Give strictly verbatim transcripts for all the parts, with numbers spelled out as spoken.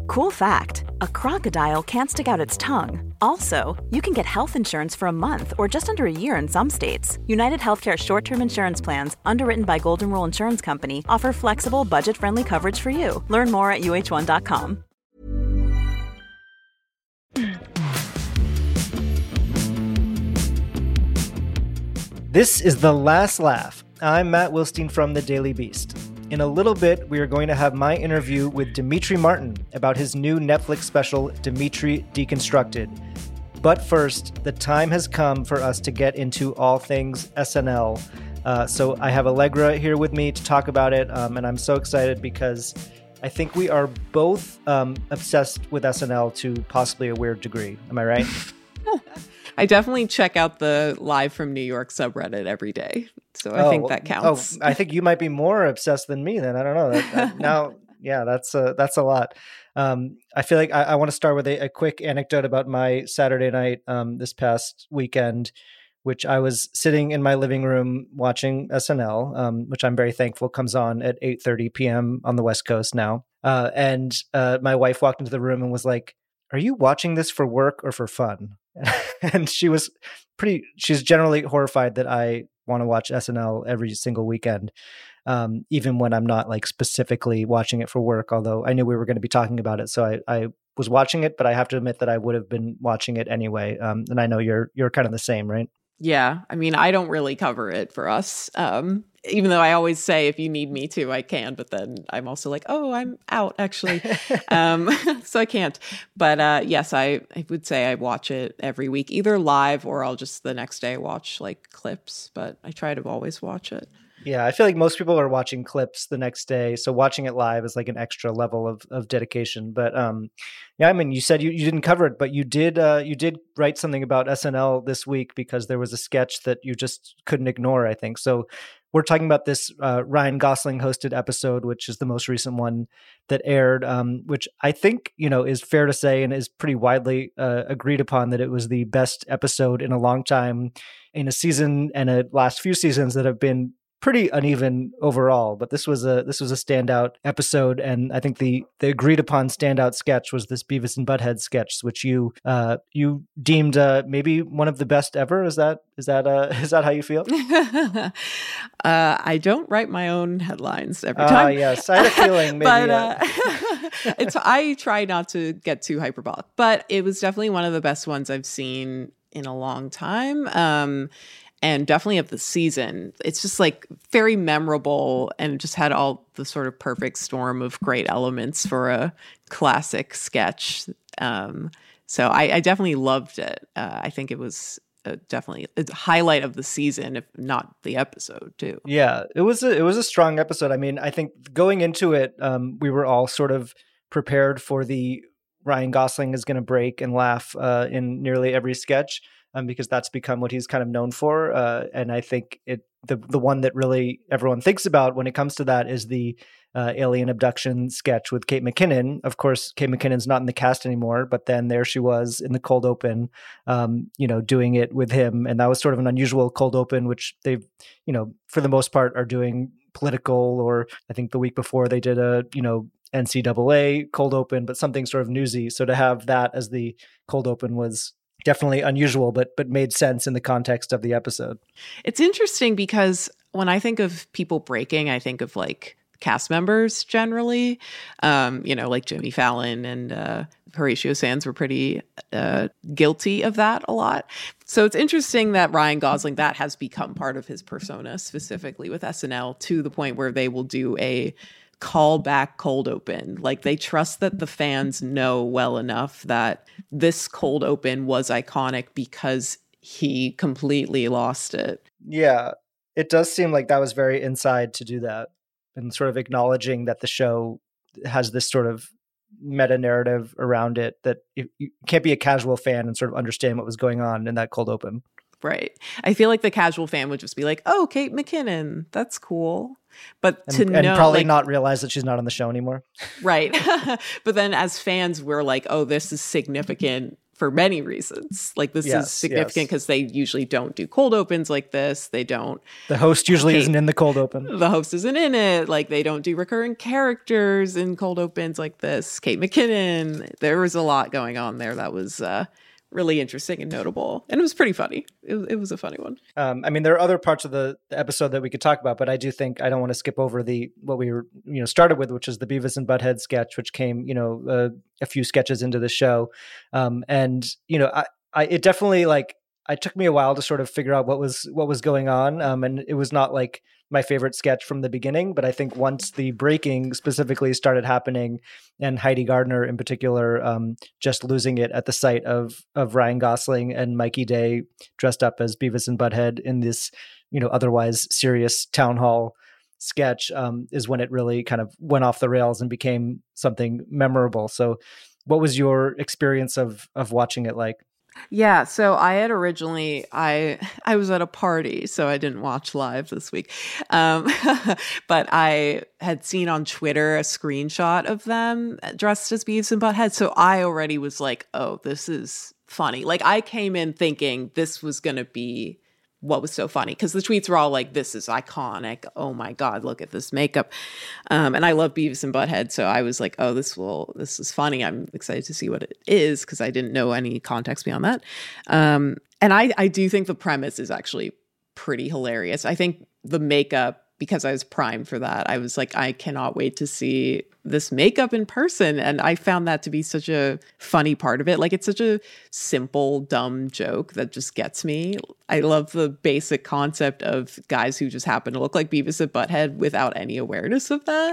Cool fact, a crocodile can't stick out its tongue. Also, you can get health insurance for a month or just under a year in some states. United Healthcare short-term insurance plans, underwritten by Golden Rule Insurance Company, offer flexible, budget-friendly coverage for you. Learn more at U H one dot com. This is The Last Laugh. I'm Matt Wilstein from The Daily Beast. In a little bit, we are going to have my interview with Demetri Martin about his new Netflix special, Demetri Deconstructed. But first, the time has come for us to get into all things S N L. Uh, so I have Allegra here with me to talk about it, um, and I'm so excited because I think we are both um, obsessed with S N L to possibly a weird degree. Am I right? I definitely check out the Live from New York subreddit every day. So I oh, think that counts. Oh, I think you might be more obsessed than me then. I don't know. That, that, now, yeah, that's a, that's a lot. Um, I feel like I, I want to start with a, a quick anecdote about my Saturday night um, this past weekend, which I was sitting in my living room watching S N L, um, which I'm very thankful comes on at eight thirty p.m. on the West Coast now. Uh, and uh, my wife walked into the room and was like, "Are you watching this for work or for fun?" And she was pretty, she's generally horrified that I want to watch S N L every single weekend, um, even when I'm not like specifically watching it for work, although I knew we were going to be talking about it. So I, I was watching it, but I have to admit that I would have been watching it anyway. Um, and I know you're, you're kind of the same, right? Yeah. I mean, I don't really cover it for us. Um, even though I always say, if you need me to, I can, but then I'm also like, oh, I'm out actually. um, so I can't, but, uh, yes, I, I would say I watch it every week, either live or I'll just the next day watch like clips, but I try to always watch it. Yeah, I feel like most people are watching clips the next day. So watching it live is like an extra level of, of dedication. But um, yeah, I mean, you said you, you didn't cover it, but you did uh, you did write something about S N L this week because there was a sketch that you just couldn't ignore, I think. So we're talking about this uh, Ryan Gosling hosted episode, which is the most recent one that aired, um, which I think, you know, is fair to say and is pretty widely uh, agreed upon that it was the best episode in a long time in a season and a last few seasons that have been pretty uneven overall, but this was a this was a standout episode, and I think the the agreed upon standout sketch was this Beavis and Butthead sketch, which you uh, you deemed uh, maybe one of the best ever. Is that is that uh, is that how you feel? uh, I don't write my own headlines every Ah, time. uh, yes, I had a feeling. Maybe, but uh... uh, it's I try not to get too hyperbolic, but it was definitely one of the best ones I've seen in a long time. Um, And definitely of the season. It's just like very memorable and just had all the sort of perfect storm of great elements for a classic sketch. Um, so I, I definitely loved it. Uh, I think it was uh, definitely a highlight of the season, if not the episode too. Yeah, it was a, it was a strong episode. I mean, I think going into it, um, we were all sort of prepared for the Ryan Gosling is going to break and laugh uh, in nearly every sketch. Um, because that's become what he's kind of known for. Uh, and I think it the the one that really everyone thinks about when it comes to that is the uh, alien abduction sketch with Kate McKinnon. Of course, Kate McKinnon's not in the cast anymore, but then there she was in the cold open, um, you know, doing it with him. And that was sort of an unusual cold open, which they've, you know, for the most part are doing political, or I think the week before they did a, you know, N C double A cold open, but something sort of newsy. So to have that as the cold open was definitely unusual, but but made sense in the context of the episode. It's interesting because when I think of people breaking, I think of like cast members generally, um, you know, like Jimmy Fallon and uh, Horatio Sands were pretty uh, guilty of that a lot. So it's interesting that Ryan Gosling, that has become part of his persona, specifically with S N L, to the point where they will do a call back cold open. Like they trust that the fans know well enough that this cold open was iconic because he completely lost it. Yeah, it does seem like that was very inside to do that, and sort of acknowledging that the show has this sort of meta narrative around it that you, you can't be a casual fan and sort of understand what was going on in that cold open. Right. I feel like the casual fan would just be like, oh, Kate McKinnon, that's cool. But and, to and know, probably like, not realize that she's not on the show anymore. Right. But then as fans, we're like, oh, this is significant for many reasons. Like this yes, is significant because yes. they usually don't do cold opens like this. They don't. The host usually Kate, isn't in the cold open. The host isn't in it. Like they don't do recurring characters in cold opens like this. Kate McKinnon. There was a lot going on there that was uh, really interesting and notable. And it was pretty funny. It, it was a funny one. Um, I mean, there are other parts of the, the episode that we could talk about, but I do think I don't want to skip over the what we were, you know, started with, which is the Beavis and Butthead sketch, which came, you know, uh, a few sketches into the show. Um, and, you know, I, I, it definitely like, it took me a while to sort of figure out what was, what was going on. Um, and it was not like my favorite sketch from the beginning, but I think once the breaking specifically started happening and Heidi Gardner in particular, um, just losing it at the sight of, of Ryan Gosling and Mikey Day dressed up as Beavis and Butthead in this, you know, otherwise serious town hall sketch, um, is when it really kind of went off the rails and became something memorable. So what was your experience of, of watching it like? Yeah, so I had originally I I was at a party, so I didn't watch live this week. Um, but I had seen on Twitter a screenshot of them dressed as Beavis and Butthead, so I already was like, "Oh, this is funny." Like I came in thinking this was going to be what was so funny because the tweets were all like, "This is iconic. Oh my God, look at this makeup." Um, and I love Beavis and Butthead. So I was like, oh, this will, this is funny. I'm excited to see what it is because I didn't know any context beyond that. Um, and I, I do think the premise is actually pretty hilarious. I think the makeup, because I was primed for that, I was like, I cannot wait to see this makeup in person. And I found that to be such a funny part of it. Like it's such a simple, dumb joke that just gets me. I love the basic concept of guys who just happen to look like Beavis and Butthead without any awareness of that.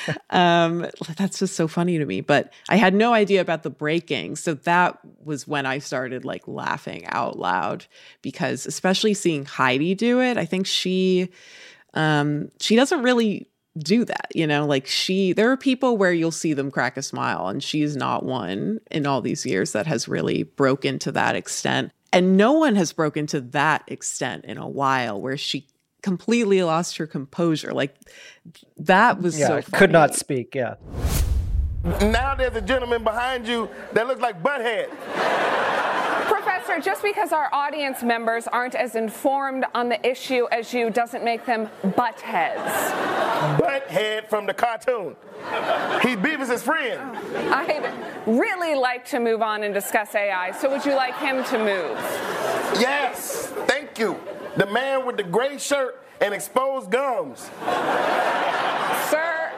um, that's just so funny to me. But I had no idea about the breaking. So that was when I started like laughing out loud because especially seeing Heidi do it, I think she... Um, she doesn't really do that, you know, like she, there are people where you'll see them crack a smile and she's not one in all these years that has really broken to that extent. And no one has broken to that extent in a while where she completely lost her composure. Like that was yeah, so funny. Could not speak. Yeah. Now there's a gentleman behind you that looks like Butthead. Professor, just because our audience members aren't as informed on the issue as you doesn't make them butt heads. Butthead from the cartoon. He's Beavis' friend. I'd really like to move on and discuss A I, so would you like him to move? Yes, thank you. The man with the gray shirt and exposed gums. Sir.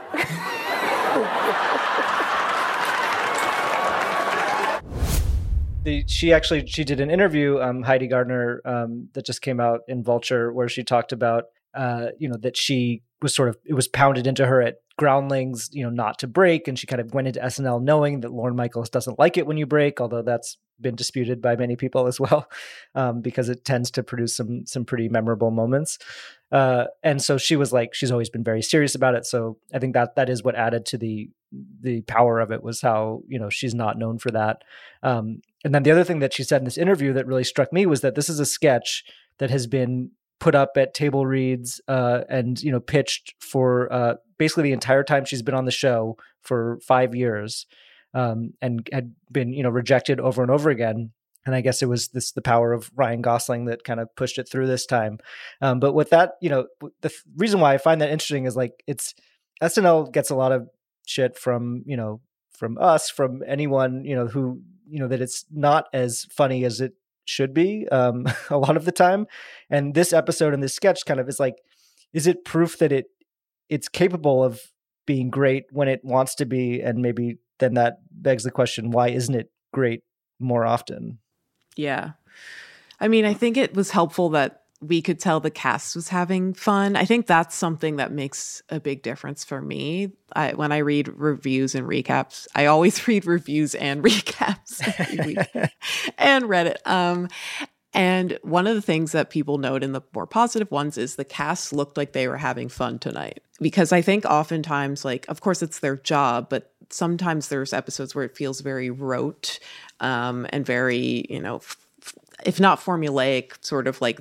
The, she actually she did an interview, um, Heidi Gardner, um, that just came out in Vulture, where she talked about uh, you know that she was sort of it was pounded into her at Groundlings, you know, not to break, and she kind of went into S N L knowing that Lorne Michaels doesn't like it when you break, although that's been disputed by many people as well, um, because it tends to produce some some pretty memorable moments. Uh, and so she was like, she's always been very serious about it. So I think that that is what added to the the power of it was how, you know, she's not known for that. Um, and then the other thing that she said in this interview that really struck me was that this is a sketch that has been put up at table reads uh, and, you know, pitched for uh, basically the entire time she's been on the show for five years um, and had been, you know, rejected over and over again. And I guess it was this, the power of Ryan Gosling that kind of pushed it through this time. Um, but with that, you know, the th- reason why I find that interesting is like, it's S N L gets a lot of shit from, you know, from us, from anyone, you know, who, you know, that it's not as funny as it should be um, a lot of the time. And this episode and this sketch kind of is like, is it proof that it it's capable of being great when it wants to be? And maybe then that begs the question, why isn't it great more often? Yeah. I mean, I think it was helpful that we could tell the cast was having fun. I think that's something that makes a big difference for me. I, when I read reviews and recaps, I always read reviews and recaps every week and Reddit. Um, and one of the things that people note in the more positive ones is the cast looked like they were having fun tonight. Because I think oftentimes, like, of course it's their job, but sometimes there's episodes where it feels very rote um, and very, you know, f- if not formulaic, sort of like they're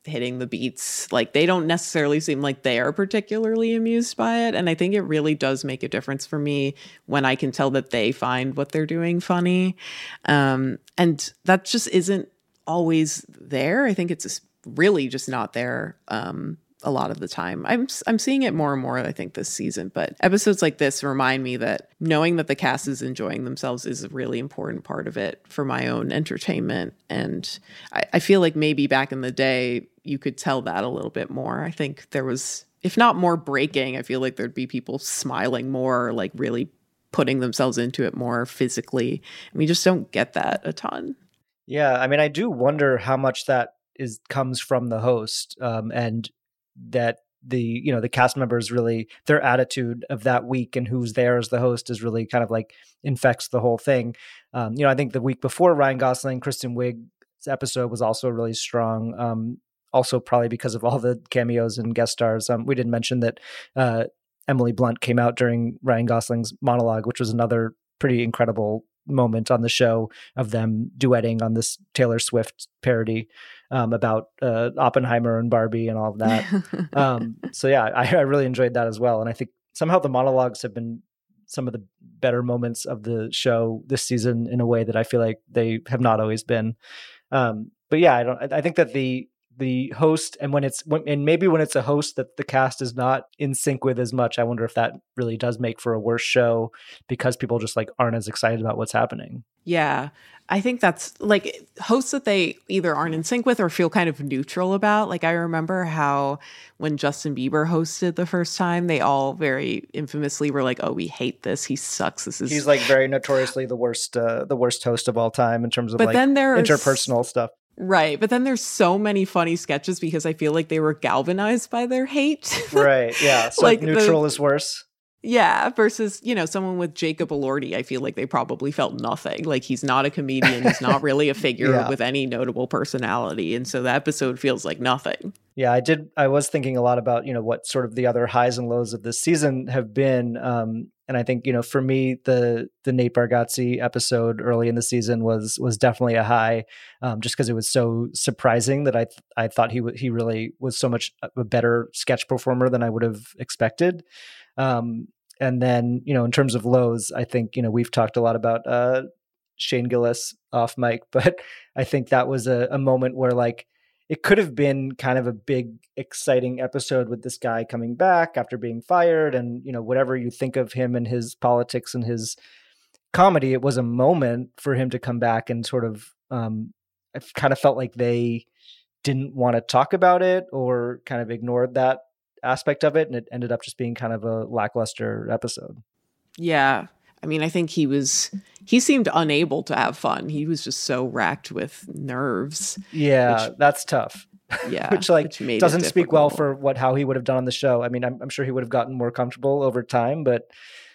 hitting the beats. Like they don't necessarily seem like they are particularly amused by it. And I think it really does make a difference for me when I can tell that they find what they're doing funny. Um, and that just isn't always there. I think it's just really just not there um, a lot of the time. I'm I'm seeing it more and more, I think, this season. But episodes like this remind me that knowing that the cast is enjoying themselves is a really important part of it for my own entertainment. And I, I feel like maybe back in the day, you could tell that a little bit more. I think there was, if not more breaking, I feel like there'd be people smiling more, like really putting themselves into it more physically. And we just don't get that a ton. Yeah, I mean, I do wonder how much that is comes from the host, um, and that the you know the cast members really, their attitude of that week and who's there as the host is really kind of like infects the whole thing. Um, you know, I think the week before Ryan Gosling, Kristen Wiig's episode was also really strong. Um, also, probably because of all the cameos and guest stars. Um, we didn't mention that uh, Emily Blunt came out during Ryan Gosling's monologue, which was another pretty incredible moment on the show of them duetting on this Taylor Swift parody um, about uh, Oppenheimer and Barbie and all of that. um, so yeah, I, I really enjoyed that as well. And I think somehow the monologues have been some of the better moments of the show this season in a way that I feel like they have not always been. Um, but yeah, I don't, I think that the, the host, and when it's when, and maybe when it's a host that the cast is not in sync with as much, I wonder if that really does make for a worse show because people just like aren't as excited about what's happening. Yeah, I think that's like hosts that they either aren't in sync with or feel kind of neutral about. Like I remember how when Justin Bieber hosted the first time, they all very infamously were like, "Oh, we hate this. He sucks. This is." He's like very notoriously the worst, uh, the worst host of all time in terms of but like then there's, interpersonal stuff. Right. But then there's so many funny sketches because I feel like they were galvanized by their hate. Right. Yeah. So like neutral the, is worse. Yeah. Versus, you know, someone with Jacob Elordi, I feel like they probably felt nothing. Like he's not a comedian. He's not really a figure yeah. with any notable personality. And so the episode feels like nothing. Yeah, I did. I was thinking a lot about, you know, what sort of the other highs and lows of this season have been. Um, and I think, you know, for me, the the Nate Bargatze episode early in the season was was definitely a high, um, just because it was so surprising that I th- I thought he w- he really was so much a better sketch performer than I would have expected. Um, and then, you know, in terms of lows, I think, you know, we've talked a lot about uh, Shane Gillis off mic, but I think that was a, a moment where like, it could have been kind of a big, exciting episode with this guy coming back after being fired. And, you know, whatever you think of him and his politics and his comedy, it was a moment for him to come back and sort of, um, I kind of felt like they didn't want to talk about it or kind of ignored that aspect of it. And it ended up just being kind of a lackluster episode. Yeah. I mean, I think he was, he seemed unable to have fun. He was just so racked with nerves. Yeah, which, that's tough. Yeah. which like which doesn't speak well difficult. for what, how he would have done on the show. I mean, I'm, I'm sure he would have gotten more comfortable over time, but,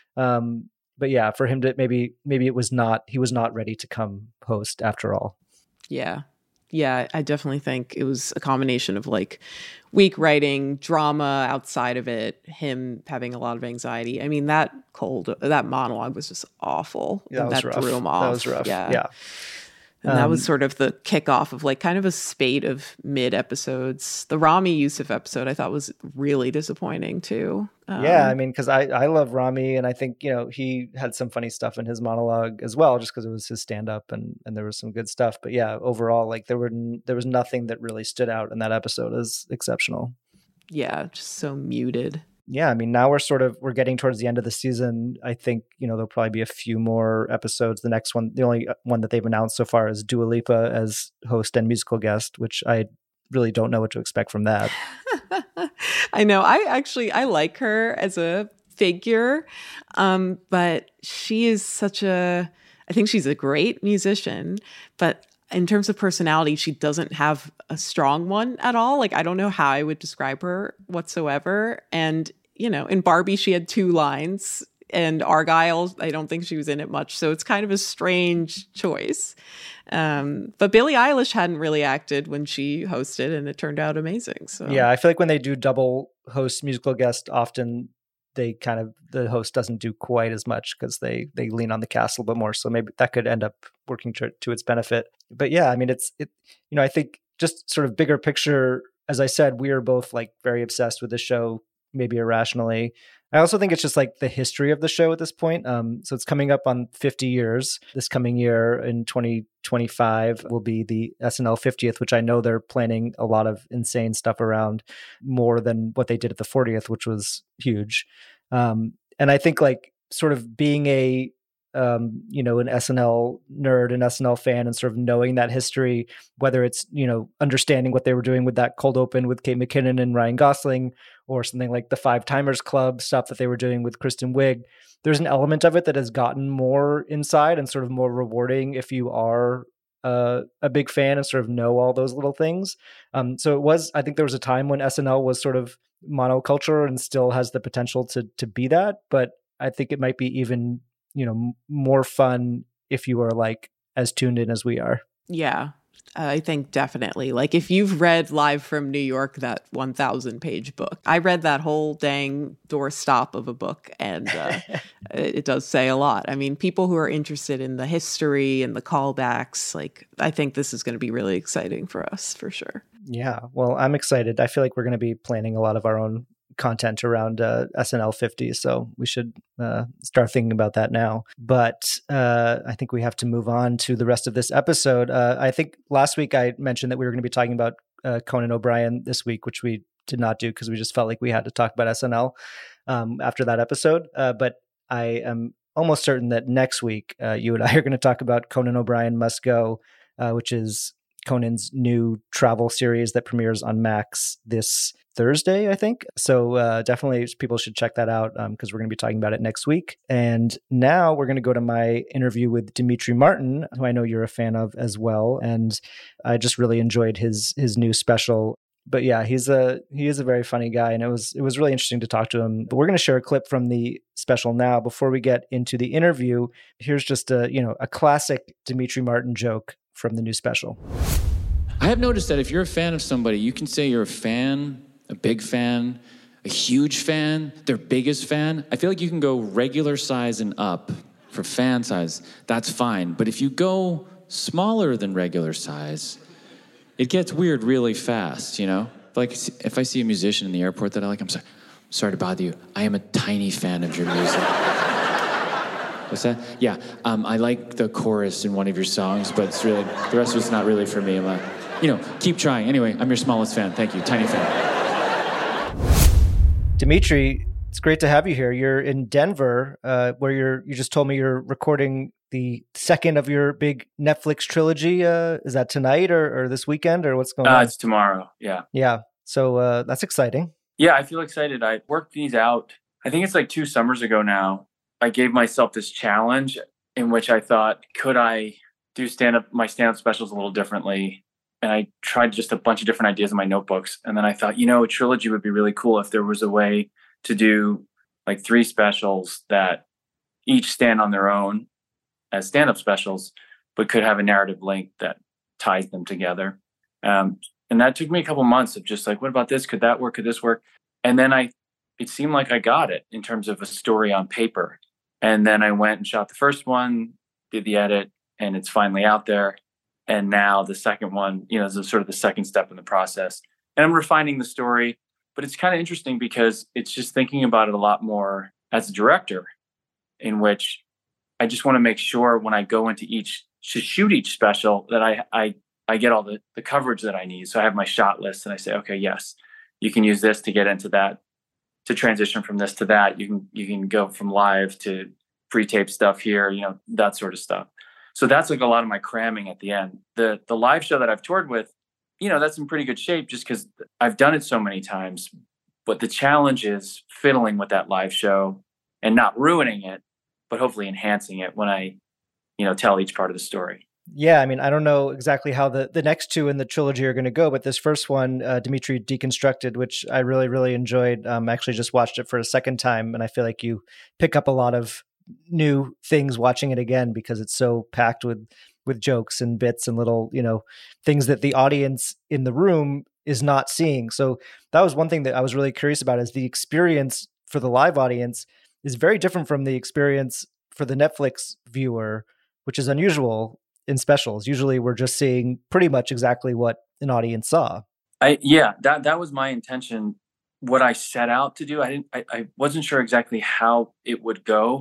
um, but yeah, for him to maybe, maybe it was not, he was not ready to come host after all. Yeah. Yeah, I definitely think it was a combination of like weak writing, drama outside of it, him having a lot of anxiety. I mean, that cold, that monologue was just awful. Yeah, that, that was rough. threw him off. That was rough. Yeah. yeah. And um, that was sort of the kickoff of like kind of a spate of mid episodes. The Rami Youssef episode I thought was really disappointing too. Um, yeah, I mean, because I, I love Rami, and I think, you know, he had some funny stuff in his monologue as well, just because it was his stand up and, and there was some good stuff. But yeah, overall, like there were n- there was nothing that really stood out in that episode as exceptional. Yeah, just so muted. Yeah, I mean, now we're sort of, we're getting towards the end of the season. I think, you know, there'll probably be a few more episodes. The next one, the only one that they've announced so far is Dua Lipa as host and musical guest, which I really don't know what to expect from that. I know. I actually, I like her as a figure, um, but she is such a, I think she's a great musician, but in terms of personality, she doesn't have a strong one at all. Like, I don't know how I would describe her whatsoever. And, you know, in Barbie, she had two lines, and Argyle, I don't think she was in it much. So it's kind of a strange choice. Um, but Billie Eilish hadn't really acted when she hosted, and it turned out amazing. So yeah, I feel like when they do double host musical guest, often they kind of, the host doesn't do quite as much because they they lean on the cast a little bit more. So maybe that could end up working to, to its benefit. But yeah, I mean, it's, it, you know, I think just sort of bigger picture, as I said, we are both like very obsessed with the show, maybe irrationally. I also think it's just like the history of the show at this point. Um, so it's coming up on fifty years. This coming year in twenty twenty-five will be the S N L fiftieth, which I know they're planning a lot of insane stuff around, more than what they did at the fortieth, which was huge. Um, and I think like sort of being a, um, you know, an S N L nerd, an S N L fan, and sort of knowing that history, whether it's, you know, understanding what they were doing with that cold open with Kate McKinnon and Ryan Gosling, or something like the Five Timers Club stuff that they were doing with Kristen Wiig, there's an element of it that has gotten more inside and sort of more rewarding if you are uh, a big fan and sort of know all those little things. Um, so it was, I think there was a time when S N L was sort of monoculture and still has the potential to to be that, but I think it might be even, you know, m- more fun if you are like as tuned in as we are. Yeah. I think definitely. Like if you've read Live from New York, that one thousand page book, I read that whole dang doorstop of a book, and uh, it does say a lot. I mean, people who are interested in the history and the callbacks, like I think this is going to be really exciting for us for sure. Yeah. Well, I'm excited. I feel like we're going to be planning a lot of our own content around uh, S N L fifty. So we should uh, start thinking about that now. But uh, I think we have to move on to the rest of this episode. Uh, I think last week I mentioned that we were going to be talking about uh, Conan O'Brien this week, which we did not do because we just felt like we had to talk about S N L um, after that episode. Uh, but I am almost certain that next week uh, you and I are going to talk about Conan O'Brien Must Go, uh, which is Conan's new travel series that premieres on Max this Thursday, I think. So uh, definitely people should check that out because um, we're going to be talking about it next week. And now we're going to go to my interview with Demetri Martin, who I know you're a fan of as well. And I just really enjoyed his his new special. But yeah, he's a he is a very funny guy, and it was it was really interesting to talk to him. But we're going to share a clip from the special now. Before we get into the interview, here's just a you know a classic Demetri Martin joke from the new special. I have noticed that if you're a fan of somebody, you can say you're a fan, a big fan, a huge fan, their biggest fan. I feel like you can go regular size and up for fan size. That's fine. But if you go smaller than regular size, it gets weird really fast, you know? Like if I see a musician in the airport that I like, I'm sorry, I'm sorry to bother you. I am a tiny fan of your music. What's that? Yeah, um, I like the chorus in one of your songs, but it's really, the rest of it's not really for me. I'm like, you know, keep trying. Anyway, I'm your smallest fan. Thank you, tiny fan. Demetri, it's great to have you here. You're in Denver, uh, where you're, you just told me you're recording the second of your big Netflix trilogy. Uh, is that tonight or, or this weekend or what's going uh, on? It's tomorrow, yeah. Yeah, so uh, that's exciting. Yeah, I feel excited. I worked these out, I think it's like two summers ago now. I gave myself this challenge in which I thought, could I do stand-up, my stand-up specials a little differently? And I tried just a bunch of different ideas in my notebooks. And then I thought, you know, a trilogy would be really cool if there was a way to do like three specials that each stand on their own as stand-up specials, but could have a narrative link that ties them together. Um, and that took me a couple months of just like, what about this? Could that work? Could this work? And then I, it seemed like I got it in terms of a story on paper. And then I went and shot the first one, did the edit, and it's finally out there. And now the second one, you know, is sort of the second step in the process. And I'm refining the story, but it's kind of interesting because it's just thinking about it a lot more as a director, in which I just want to make sure when I go into each, to shoot each special, that I I I get all the, the coverage that I need. So I have my shot list and I say, okay, yes, you can use this to get into that, to transition from this to that. You can you can go from live to pre-tape stuff here, you know, that sort of stuff. So that's like a lot of my cramming at the end. The the live show that I've toured with, you know, that's in pretty good shape just because I've done it so many times. But the challenge is fiddling with that live show and not ruining it, but hopefully enhancing it when I, you know, tell each part of the story. Yeah, I mean, I don't know exactly how the, the next two in the trilogy are going to go, but this first one, uh, Demetri Deconstructed, which I really, really enjoyed. Um, actually just watched it for a second time, and I feel like you pick up a lot of new things watching it again because it's so packed with with jokes and bits and little, you know, things that the audience in the room is not seeing. So that was one thing that I was really curious about, is the experience for the live audience is very different from the experience for the Netflix viewer, which is unusual in specials. Usually we're just seeing pretty much exactly what an audience saw. I yeah, that that was my intention. What I set out to do, I didn't, I, I wasn't sure exactly how it would go.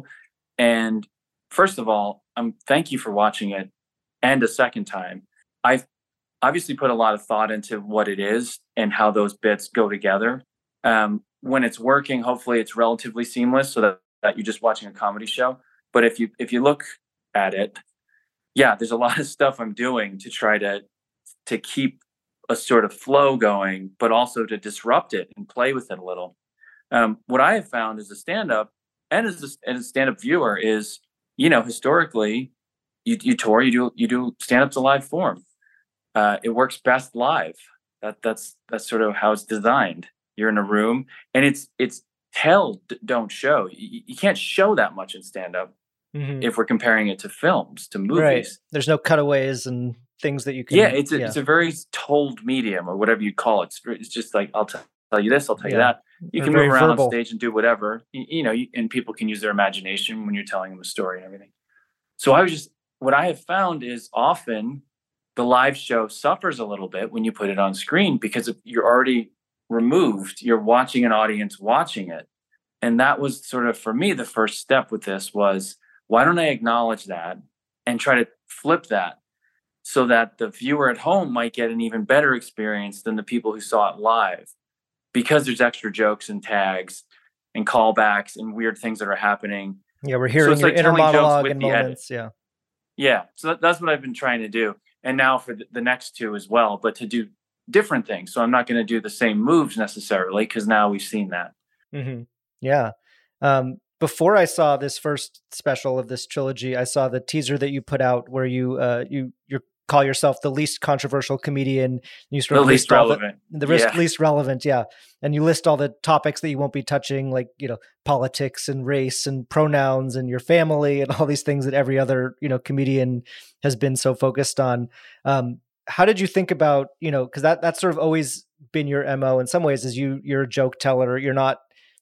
And first of all, um, thank you for watching it, and a second time. I've obviously put a lot of thought into what it is and how those bits go together. Um, when it's working, hopefully it's relatively seamless, so that, that you're just watching a comedy show. But if you if you look at it, yeah, there's a lot of stuff I'm doing to try to to keep a sort of flow going, but also to disrupt it and play with it a little. Um, what I have found as a stand-up and as a, as a stand-up viewer is, you know, historically, you, you tour, you do you do stand-up's a live form. Uh, it works best live. That that's that's sort of how it's designed. You're in a room, and it's it's tell don't show. You, you can't show that much in stand-up mm-hmm. if we're comparing it to films, to movies. Right. There's no cutaways and things that you can. Yeah, it's a, yeah. it's a very told medium, or whatever you call it. It's, it's just like, I'll t- tell you this, I'll tell yeah. you that. You They're can move around verbal. on stage and do whatever, you, you know, you, and people can use their imagination when you're telling them a story and everything. So I was just, what I have found is often the live show suffers a little bit when you put it on screen, because you're already removed. You're watching an audience watching it. And that was sort of, for me, the first step with this was, why don't I acknowledge that and try to flip that, so that the viewer at home might get an even better experience than the people who saw it live, because there's extra jokes and tags and callbacks and weird things that are happening. Yeah, we're hearing so your like inner monologue and moments. Edit. Yeah, yeah. So that, that's what I've been trying to do, and now for the, the next two as well, but to do different things. So I'm not going to do the same moves necessarily, because now we've seen that. Mm-hmm. Yeah. Um, before I saw this first special of this trilogy, I saw the teaser that you put out where you uh, you you're call yourself the least controversial comedian. You sort of the least relevant. The, the yeah. least relevant, yeah. And you list all the topics that you won't be touching, like, you know, politics and race and pronouns and your family and all these things that every other, you know, comedian has been so focused on. Um, how did you think about, you know, because that that's sort of always been your M O in some ways, is you you're a joke teller. You're not,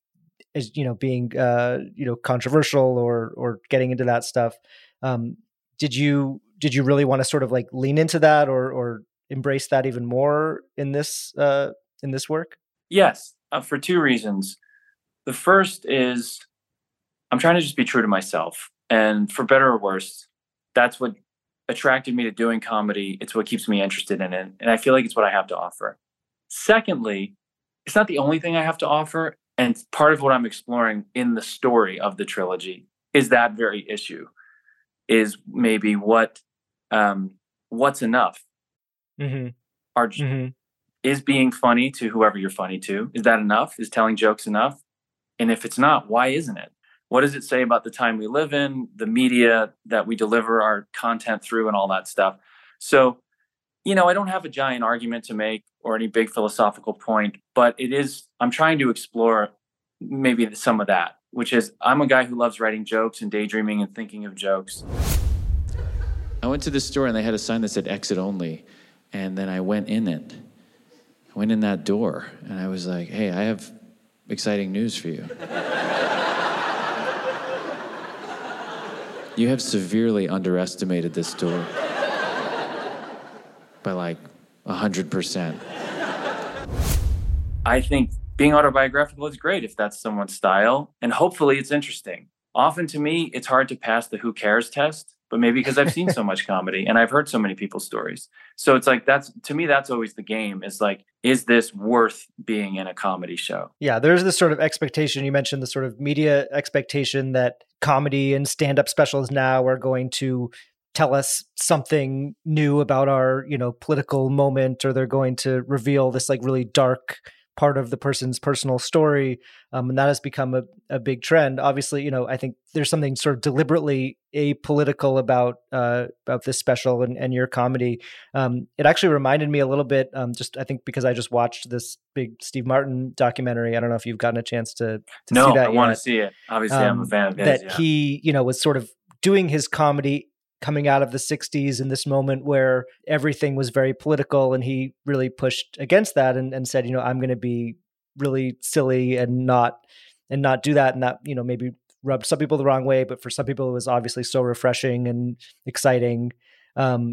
as you know, being uh, you know, controversial or or getting into that stuff. Um, did you did you really want to sort of like lean into that or or embrace that even more in this uh, in this work? Yes, uh, for two reasons. The first is I'm trying to just be true to myself, and for better or worse, that's what attracted me to doing comedy. It's what keeps me interested in it, and I feel like it's what I have to offer. Secondly, it's not the only thing I have to offer, and part of what I'm exploring in the story of the trilogy is that very issue. Is maybe what um, what's enough? Mm-hmm. Are, mm-hmm. Is being funny to whoever you're funny to, is that enough? Is telling jokes enough? And if it's not, why isn't it? What does it say about the time we live in, the media that we deliver our content through, and all that stuff? So, you know, I don't have a giant argument to make or any big philosophical point, but it is, I'm trying to explore maybe some of that, which is I'm a guy who loves writing jokes and daydreaming and thinking of jokes. I went to the store and they had a sign that said exit only. And then I went in it. I went in that door and I was like, hey, I have exciting news for you. You have severely underestimated this store by like one hundred percent. I think being autobiographical is great if that's someone's style, and hopefully it's interesting. Often to me, it's hard to pass the who cares test, but maybe because I've seen so much comedy and I've heard so many people's stories. So it's like, that's, to me, that's always the game, is like, is this worth being in a comedy show? Yeah, there's this sort of expectation. You mentioned the sort of media expectation that comedy and stand-up specials now are going to tell us something new about our, you know, political moment, or they're going to reveal this like really dark part of the person's personal story. Um, and that has become a, a big trend. Obviously, you know, I think there's something sort of deliberately apolitical about, uh, about this special and, and your comedy. Um, it actually reminded me a little bit, um, just, I think because I just watched this big Steve Martin documentary. I don't know if you've gotten a chance to, to no, see that I yet. want to see it. Obviously um, I'm a fan of his. That yeah. he, you know, was sort of doing his comedy coming out of the sixties in this moment where everything was very political, and he really pushed against that and, and said, you know, I'm going to be really silly and not, and not do that. And that, you know, maybe rubbed some people the wrong way, but for some people it was obviously so refreshing and exciting. Um, yeah.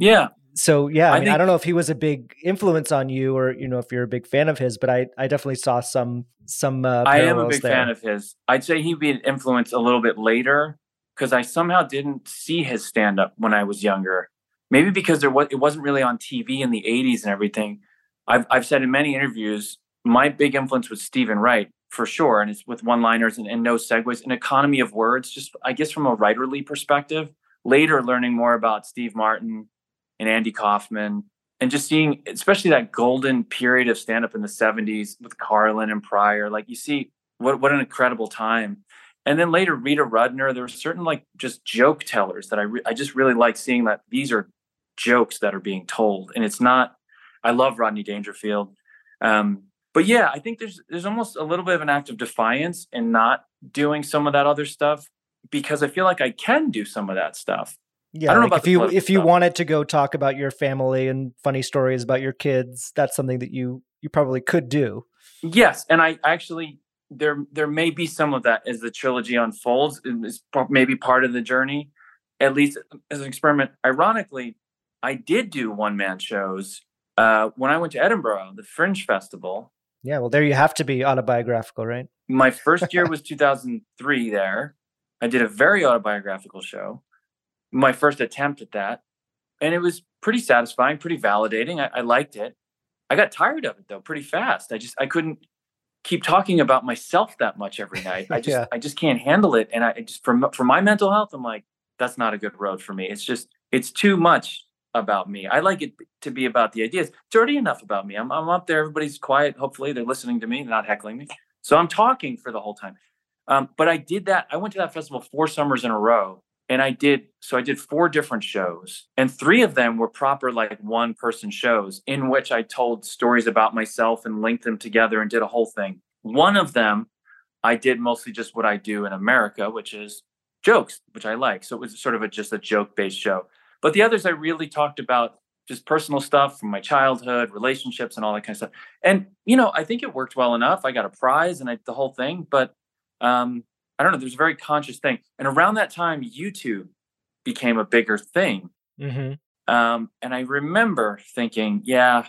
so yeah, I, I mean, think- I don't know if he was a big influence on you, or you know, if you're a big fan of his, but I, I definitely saw some some. Uh, I am a parallels big there. fan of his. I'd say he'd be an influence a little bit later because I somehow didn't see his stand up when I was younger. Maybe because there was it wasn't really on T V in the eighties and everything. I've I've said in many interviews, my big influence was Stephen Wright for sure, and it's with one-liners and, and no segues, an economy of words. Just I guess from a writerly perspective. Later, learning more about Steve Martin and Andy Kaufman, and just seeing, especially that golden period of stand-up in the seventies with Carlin and Pryor. Like you see, what what an incredible time. And then later, Rita Rudner. There were certain like just joke tellers that I re- I just really like seeing that these are jokes that are being told, and it's not. I love Rodney Dangerfield. Um, But yeah, I think there's there's almost a little bit of an act of defiance in not doing some of that other stuff because I feel like I can do some of that stuff. Yeah, I don't like know about if you the if you stuff. wanted to go talk about your family and funny stories about your kids, that's something that you you probably could do. Yes, and I actually there there may be some of that as the trilogy unfolds. It's maybe part of the journey, at least as an experiment. Ironically, I did do one man shows uh, when I went to Edinburgh, the Fringe Festival. Yeah, well, there you have to be autobiographical, right? My first year was two thousand three there. I did a very autobiographical show, my first attempt at that. And it was pretty satisfying, pretty validating. I, I liked it. I got tired of it though, pretty fast. I just, I couldn't keep talking about myself that much every night. I just, Yeah. I just can't handle it. And I I just, for, for my mental health, I'm like, that's not a good road for me. It's just, it's too much about me. I like it to be about the ideas. It's already enough about me. I'm, I'm up there. Everybody's quiet. Hopefully they're listening to me, not heckling me. So I'm talking for the whole time. Um, but I did that. I went to that festival four summers in a row. And I did, so I did four different shows. And three of them were proper, like one person shows in which I told stories about myself and linked them together and did a whole thing. One of them, I did mostly just what I do in America, which is jokes, which I like. So it was sort of a, just a joke-based show. But the others, I really talked about just personal stuff from my childhood, relationships, and all that kind of stuff. And, you know, I think it worked well enough. I got a prize and I, the whole thing. But um, I don't know, there's a very conscious thing. And around that time, YouTube became a bigger thing. Mm-hmm. Um, and I remember thinking, yeah,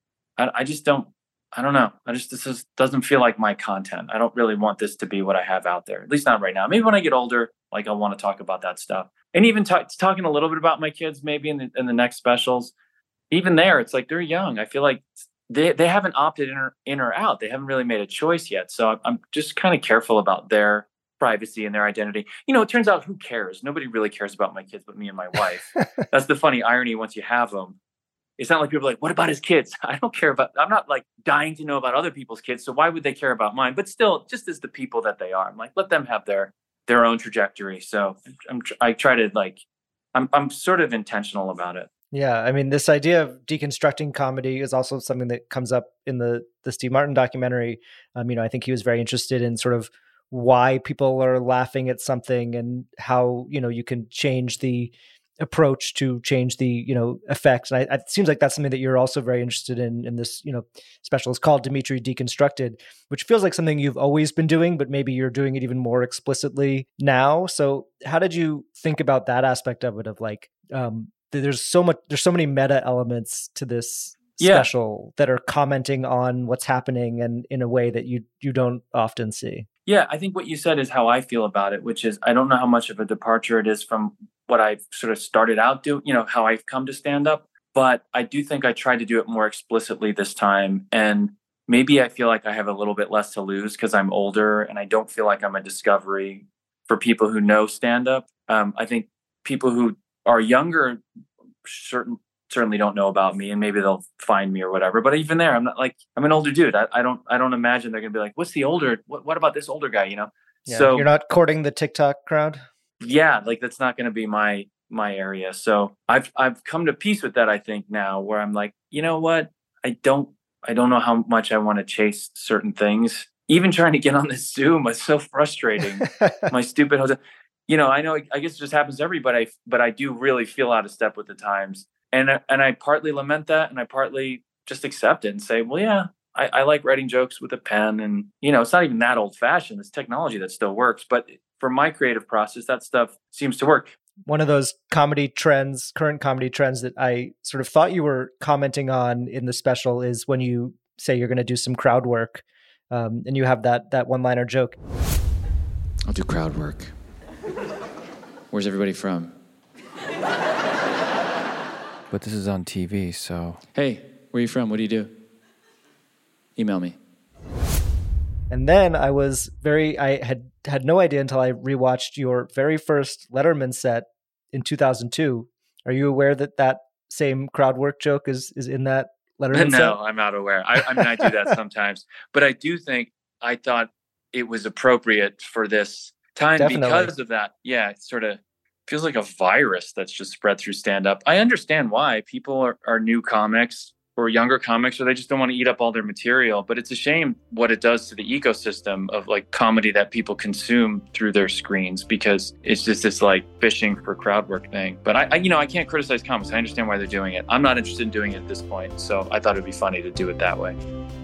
I, I just don't, I don't know. I just, this is, doesn't feel like my content. I don't really want this to be what I have out there, at least not right now. Maybe when I get older, like I'll want to talk about that stuff. And even t- talking a little bit about my kids, maybe in the, in the next specials, even there, it's like, they're young. I feel like they, they haven't opted in or, in or out. They haven't really made a choice yet. So I'm, I'm just kind of careful about their privacy and their identity. You know, it turns out who cares? Nobody really cares about my kids but me and my wife. That's the funny irony once you have them. It's not like people are like, what about his kids? I don't care about, I'm not like dying to know about other people's kids. So why would they care about mine? But still, just as the people that they are, I'm like, let them have their, their own trajectory. So I'm, I try to like, I'm, I'm sort of intentional about it. Yeah, I mean, this idea of deconstructing comedy is also something that comes up in the the Steve Martin documentary. Um, you know, I think he was very interested in sort of why people are laughing at something and how, you know, you can change the approach to change the, you know, effects. And I, it seems like that's something that you're also very interested in, in this, you know, special. It's called Dimitri Deconstructed, which feels like something you've always been doing, but maybe you're doing it even more explicitly now. So how did you think about that aspect of it? Of like, um, there's so much, there's so many meta elements to this Yeah. special that are commenting on what's happening and in a way that you, you don't often see. Yeah, I think what you said is how I feel about it, which is I don't know how much of a departure it is from what I've sort of started out doing, you know, how I've come to stand up. But I do think I tried to do it more explicitly this time. And maybe I feel like I have a little bit less to lose because I'm older and I don't feel like I'm a discovery for people who know stand up. Um, I think people who are younger certain certainly don't know about me and maybe they'll find me or whatever. But even there, I'm not like, I'm an older dude. I, I don't, I don't imagine they're going to be like, what's the older, what, what about this older guy? You know? Yeah, So you're not courting the TikTok crowd. yeah, like that's not going to be my, my area. So I've, I've come to peace with that. I think now where I'm like, you know what? I don't, I don't know how much I want to chase certain things. Even trying to get on this Zoom was so frustrating. My stupid hotel. You know, I know, I guess it just happens to everybody, but I do really feel out of step with the times. And and I partly lament that, and I partly just accept it and say, well, yeah, I, I like writing jokes with a pen. And, you know, it's not even that old fashioned. It's technology that still works. But for my creative process, that stuff seems to work. One of those comedy trends, current comedy trends that I sort of thought you were commenting on in the special is when you say you're going to do some crowd work, um, and you have that that one-liner joke. I'll do crowd work. Where's everybody from? But this is on T V, so... Hey, where are you from? What do you do? Email me. And then I was very, I had had no idea until I rewatched your very first Letterman set in two thousand two. Are you aware that that same crowd work joke is is in that Letterman no, set? No, I'm not aware. I, I mean, I do that sometimes. But I do think I thought it was appropriate for this time Definitely. because of that. Yeah, it sort of feels like a virus that's just spread through stand-up. I understand why. People are, are new comics or younger comics, or they just don't want to eat up all their material. But it's a shame what it does to the ecosystem of like comedy that people consume through their screens, because it's just this like fishing for crowd work thing. But I, I, you know, I can't criticize comics. I understand why they're doing it. I'm not interested in doing it at this point. So I thought it'd be funny to do it that way.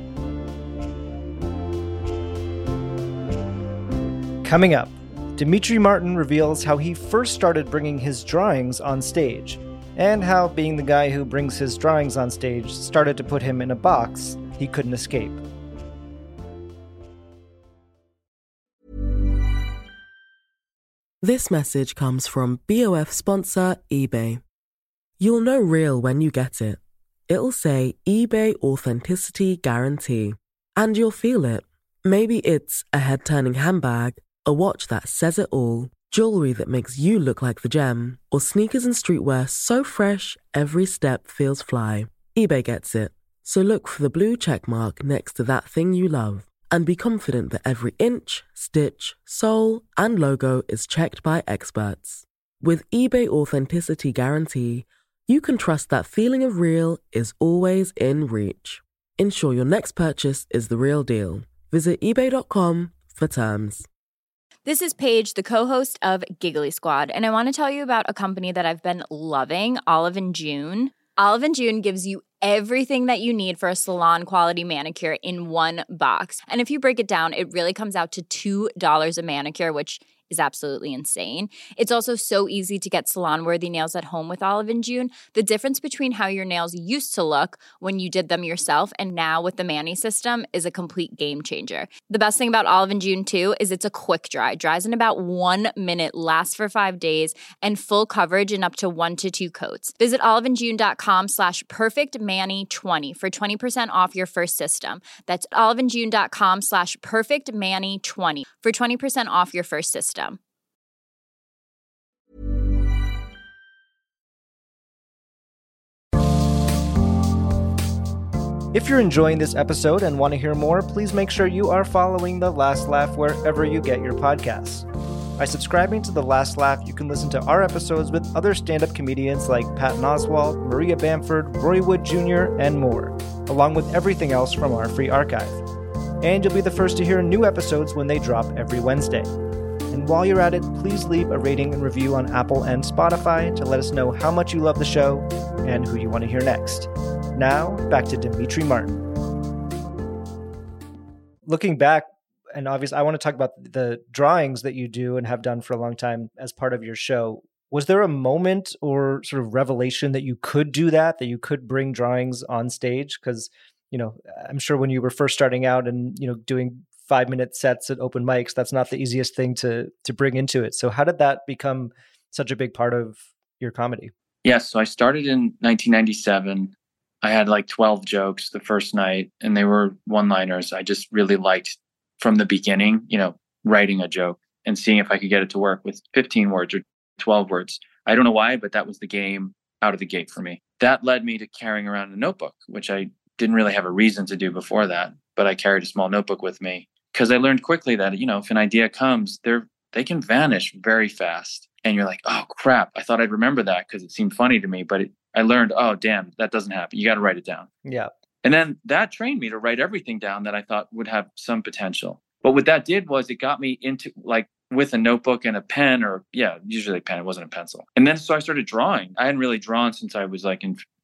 Coming up, Demetri Martin reveals how he first started bringing his drawings on stage, and how being the guy who brings his drawings on stage started to put him in a box he couldn't escape. This message comes from B O F sponsor eBay. You'll know real when you get it. It'll say eBay Authenticity Guarantee. And you'll feel it. Maybe it's a head-turning handbag, a watch that says it all, jewelry that makes you look like the gem, or sneakers and streetwear so fresh every step feels fly. eBay gets it. So look for the blue check mark next to that thing you love, and be confident that every inch, stitch, sole, and logo is checked by experts. With eBay Authenticity Guarantee, you can trust that feeling of real is always in reach. Ensure your next purchase is the real deal. Visit ebay dot com for terms. This is Paige, the co-host of Giggly Squad, and I want to tell you about a company that I've been loving, Olive and June. Olive and June gives you everything that you need for a salon-quality manicure in one box. And if you break it down, it really comes out to two dollars a manicure, which is absolutely insane. It's also so easy to get salon-worthy nails at home with Olive and June. The difference between how your nails used to look when you did them yourself and now with the Mani system is a complete game changer. The best thing about Olive and June, too, is it's a quick dry. Dries in about one minute, lasts for five days, and full coverage in up to one to two coats. Visit oliveandjune.com slash perfectmani20 for twenty percent off your first system. That's oliveandjune.com slash perfectmani20 for twenty percent off your first system. If you're enjoying this episode and want to hear more, please make sure you are following The Last Laugh wherever you get your podcasts. By subscribing to The Last Laugh, you can listen to our episodes with other stand-up comedians like Patton Oswalt, Maria Bamford, Roy Wood Junior, and more, along with everything else from our free archive. And you'll be the first to hear new episodes when they drop every Wednesday. And while you're at it, please leave a rating and review on Apple and Spotify to let us know how much you love the show and who you want to hear next. Now, back to Demetri Martin. Looking back, and obviously I want to talk about the drawings that you do and have done for a long time as part of your show. Was there a moment or sort of revelation that you could do that, that you could bring drawings on stage? Because, you know, I'm sure when you were first starting out and, you know, doing five minute sets at open mics, that's not the easiest thing to to bring into it. So how did that become such a big part of your comedy? Yes. So I started in nineteen ninety-seven. I had like twelve jokes the first night, and they were one-liners. I just really liked from the beginning, you know, writing a joke and seeing if I could get it to work with fifteen words or twelve words. I don't know why, but that was the game out of the gate for me. That led me to carrying around a notebook, which I didn't really have a reason to do before that, but I carried a small notebook with me because I learned quickly that, you know, if an idea comes, they're, they can vanish very fast. And you're like, oh, crap, I thought I'd remember that because it seemed funny to me, but it, I learned, oh, damn, that doesn't happen. You got to write it down. Yeah. And then that trained me to write everything down that I thought would have some potential. But what that did was it got me into like with a notebook and a pen or, yeah, usually a pen. It wasn't a pencil. And then so I started drawing. I hadn't really drawn since I was like in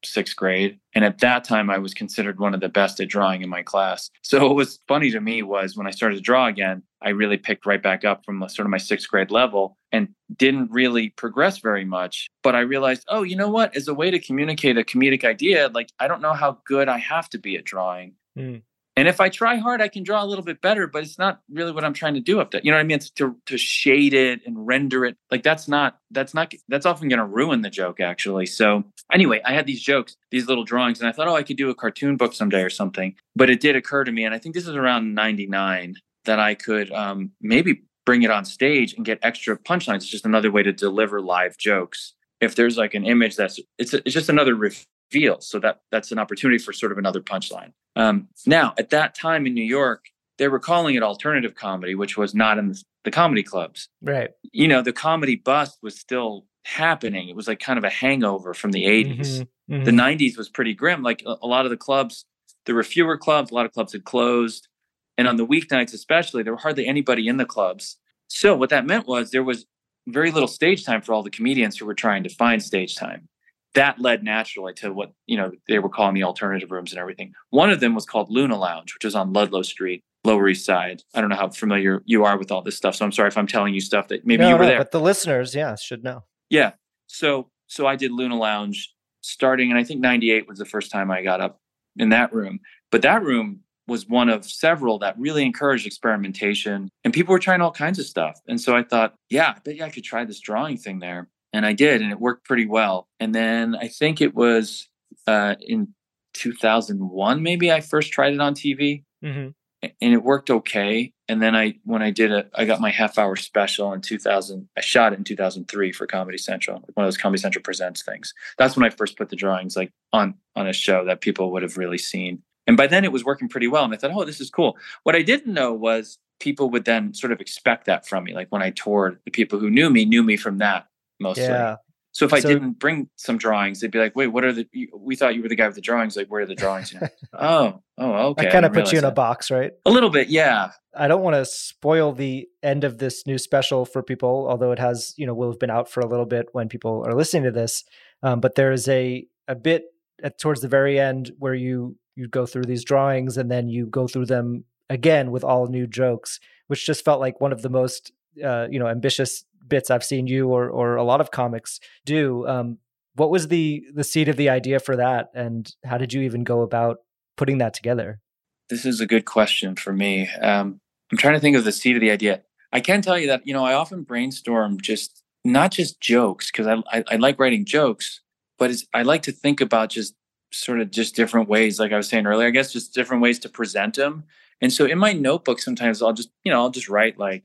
sixth grade. And at that time, I was considered one of the best at drawing in my class. So what was funny to me was when I started to draw again, I really picked right back up from sort of my sixth grade level and didn't really progress very much. But I realized, oh, you know what? As a way to communicate a comedic idea, like, I don't know how good I have to be at drawing. Mm. And if I try hard, I can draw a little bit better, but it's not really what I'm trying to do up there. You know what I mean? It's to to shade it and render it. Like that's not, that's not, that's often going to ruin the joke actually. So anyway, I had these jokes, these little drawings, and I thought, oh, I could do a cartoon book someday or something. But it did occur to me, and I think this is around ninety-nine, that I could um, maybe bring it on stage and get extra punchlines. It's just another way to deliver live jokes. If there's like an image that's, it's, a, it's just another reveal. So that that's an opportunity for sort of another punchline. Um, now, at that time in New York, they were calling it alternative comedy, which was not in the, the comedy clubs. Right. You know, the comedy bust was still happening. It was like kind of a hangover from the eighties. Mm-hmm. Mm-hmm. The nineties was pretty grim. Like a, a lot of the clubs, there were fewer clubs. A lot of clubs had closed. And on the weeknights especially, there were hardly anybody in the clubs. So what that meant was there was very little stage time for all the comedians who were trying to find stage time. That led naturally to what, you know, they were calling the alternative rooms and everything. One of them was called Luna Lounge, which was on Ludlow Street, Lower East Side. I don't know how familiar you are with all this stuff, so I'm sorry if I'm telling you stuff that maybe no, you were no, there. But the listeners, yeah, should know. Yeah. So so I did Luna Lounge starting, and I think ninety-eight was the first time I got up in that room. But that room was one of several that really encouraged experimentation, and people were trying all kinds of stuff. And so I thought, yeah, I bet you I could try this drawing thing there. And I did, and it worked pretty well. And then I think it was uh, in two thousand one, maybe I first tried it on T V, mm-hmm. and it worked okay. And then I, when I did it, I got my half hour special in two thousand. I shot it in two thousand three for Comedy Central, one of those Comedy Central Presents things. That's when I first put the drawings like on on a show that people would have really seen. And by then it was working pretty well. And I thought, oh, this is cool. What I didn't know was people would then sort of expect that from me. Like when I toured, the people who knew me knew me from that. Mostly. Yeah. So if I so, didn't bring some drawings, they'd be like, wait, what are the, we thought you were the guy with the drawings. Like, where are the drawings? You know? oh, oh, okay. I kind of put you in that. a box, right? A little bit. Yeah. I don't want to spoil the end of this new special for people, although it has, you know, will have been out for a little bit when people are listening to this. Um, but there is a, a bit at, towards the very end where you, you go through these drawings and then you go through them again with all new jokes, which just felt like one of the most, uh, you know, ambitious bits I've seen you or or a lot of comics do. Um, what was the the seed of the idea for that, and how did you even go about putting that together? This is a good question for me. Um, I'm trying to think of the seed of the idea. I can tell you that, you know, I often brainstorm just not just jokes, because I, I I like writing jokes, but it's, I like to think about just sort of just different ways, like I was saying earlier, I guess just different ways to present them. And so in my notebook, sometimes I'll just, you know, I'll just write like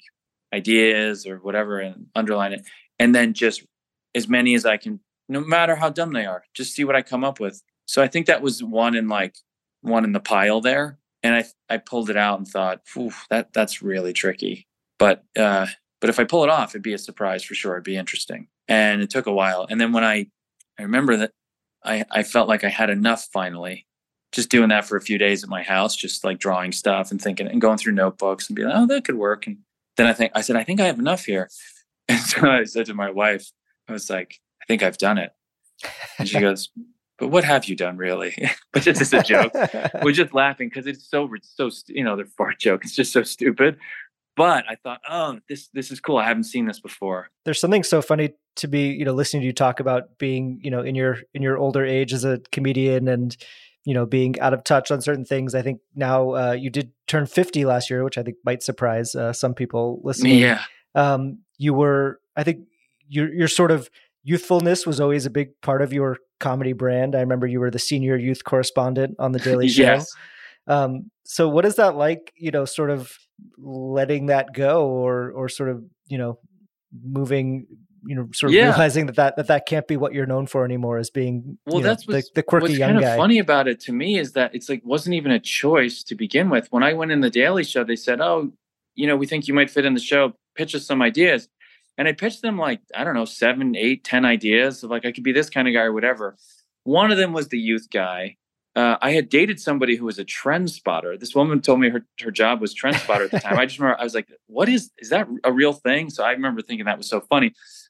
ideas or whatever and underline it. And then just as many as I can, no matter how dumb they are, just see what I come up with. So I think that was one in like one in the pile there. And I, I pulled it out and thought, that that's really tricky. But, uh, but if I pull it off, it'd be a surprise for sure. It'd be interesting. And it took a while. And then when I, I remember that I, I felt like I had enough finally, just doing that for a few days at my house, just like drawing stuff and thinking and going through notebooks and being like, oh, that could work. And then I think, I said, I think I have enough here. And so I said to my wife, I was like, I think I've done it. And she goes, but what have you done really? But just as a joke, we're just laughing because it's so, so, you know, they're fart joke. It's just so stupid. But I thought, oh, this, this is cool. I haven't seen this before. There's something so funny to be, you know, listening to you talk about being, you know, in your, in your older age as a comedian and, you know, being out of touch on certain things. I think now uh, you did turn fifty last year, which I think might surprise uh, some people listening. Yeah. Um, you were, I think your, your sort of youthfulness was always a big part of your comedy brand. I remember you were the senior youth correspondent on The Daily Show. Yes. Um, so what is that like, you know, sort of letting that go or, or sort of, you know, moving, you know, sort of yeah. realizing that, that that that can't be what you're known for anymore as being, well, you know, that's the, the quirky young guy. What's kind of funny about it to me is that it's like, wasn't even a choice to begin with. When I went in The Daily Show, they said, oh, you know, we think you might fit in the show. Pitch us some ideas. And I pitched them like, I don't know, seven, eight, ten ideas of like, I could be this kind of guy or whatever. One of them was the youth guy. Uh, I had dated somebody who was a trend spotter. This woman told me her, her job was trend spotter at the time. I just remember, I was like, what is, is that a real thing? So I remember thinking that was so funny.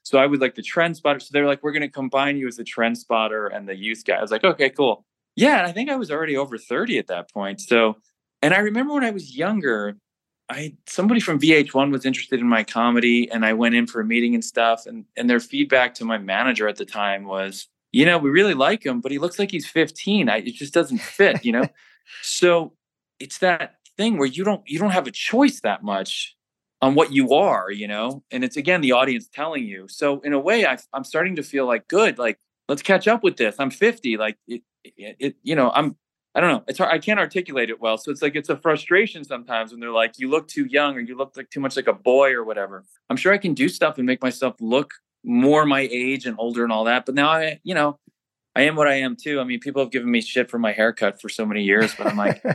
So I was like the trend spotter. So they're like, we're going to combine you as the trend spotter and the youth guy. I was like, okay, cool. Yeah. And I think I was already over thirty at that point. So, and I remember when I was younger, I, somebody from V H one was interested in my comedy, and I went in for a meeting and stuff. And, and their feedback to my manager at the time was, you know, we really like him, but he looks like he's fifteen. I, it just doesn't fit, you know? So it's that thing where you don't, you don't have a choice that much on what you are, you know? And it's, again, the audience telling you. So in a way, I, I'm starting to feel like, good, like, let's catch up with this. I'm fifty. Like, it, it, it you know, I'm, I don't know. It's hard. I can't articulate it well. So it's like, it's a frustration sometimes when they're like, you look too young, or you look like too much like a boy or whatever. I'm sure I can do stuff and make myself look more my age and older and all that. But now I, you know, I am what I am too. I mean, people have given me shit for my haircut for so many years, but I'm like,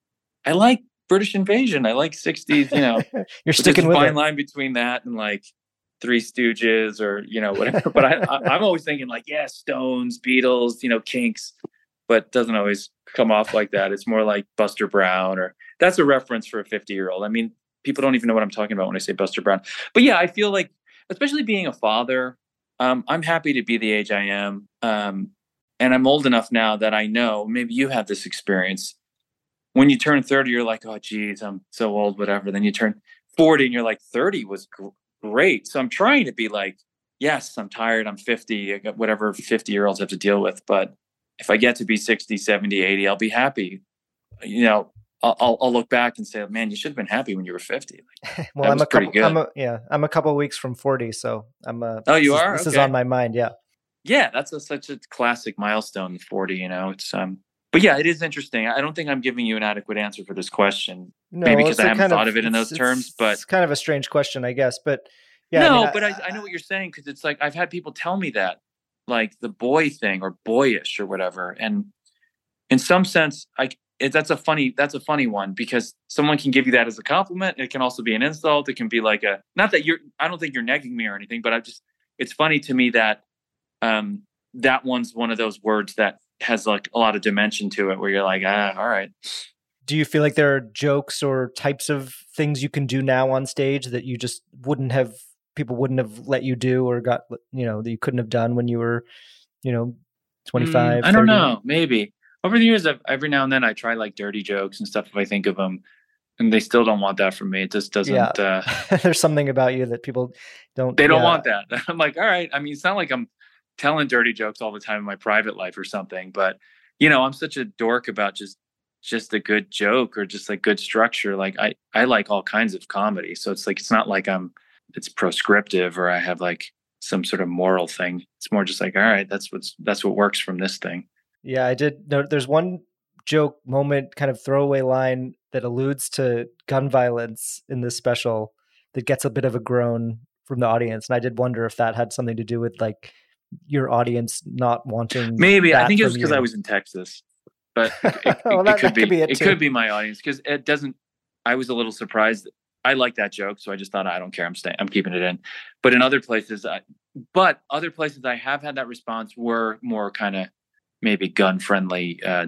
I like British Invasion. I like sixties, you know. You're sticking with it. There's a fine line between that and like Three Stooges or, you know, whatever. But I, I, I'm always thinking like, yeah, Stones, Beatles, you know, Kinks. But it doesn't always come off like that. It's more like Buster Brown, or that's a reference for a fifty year old. I mean, people don't even know what I'm talking about when I say Buster Brown. But yeah, I feel like, especially being a father, um, I'm happy to be the age I am. Um, and I'm old enough now that I know, maybe you have this experience. When you turn thirty, you're like, oh, geez, I'm so old, whatever. Then you turn forty and you're like, thirty was gr- great. So I'm trying to be like, yes, I'm tired. I'm fifty, I got whatever fifty year olds have to deal with. But if I get to be sixty, seventy, eighty, I'll be happy. You know, I'll, I'll, I'll look back and say, man, you should have been happy when you were fifty. Like, well, I'm a couple, I'm a, yeah, I'm a couple of weeks from forty. So I'm a, oh, you this are? Is, this okay. is on my mind. Yeah. Yeah. That's a, such a classic milestone, forty, you know, it's, um, but yeah, it is interesting. I don't think I'm giving you an adequate answer for this question. No, maybe because I haven't thought of, of it in those it's, terms, but it's kind of a strange question, I guess. But yeah, no, I mean, but I, I know what you're saying. Cause it's like, I've had people tell me that, like the boy thing or boyish or whatever. And in some sense, I, it, that's a funny, that's a funny one, because someone can give you that as a compliment. It can also be an insult. It can be like a, not that you're, I don't think you're negging me or anything, but I just, it's funny to me that, um, that one's one of those words that has like a lot of dimension to it, where you're like, ah, all right. Do you feel like there are jokes or types of things you can do now on stage that you just wouldn't have, people wouldn't have let you do, or got, you know, that you couldn't have done when you were, you know, twenty-five? Mm, I don't know. Maybe over the years, I've, every now and then I try like dirty jokes and stuff if I think of them, and they still don't want that from me. It just doesn't. Yeah. Uh, There's something about you that people don't. They don't yeah. want that. I'm like, all right. I mean, it's not like I'm telling dirty jokes all the time in my private life or something, but you know, I'm such a dork about just just a good joke or just like good structure. Like I, I like all kinds of comedy. So it's like, it's not like I'm, it's proscriptive or I have like some sort of moral thing. It's more just like, all right, that's what's, that's what works from this thing. Yeah, I did. There, there's one joke moment, kind of throwaway line that alludes to gun violence in this special that gets a bit of a groan from the audience. And I did wonder if that had something to do with like your audience not wanting. Maybe. I think it was from because you. I was in Texas, but it, it, well, it that, could that be, could be it, it too. could be my audience, because it doesn't, I was a little surprised. I like that joke. So I just thought, I don't care. I'm staying, I'm keeping it in. But in other places, I, but other places I have had that response were more kind of maybe gun friendly uh,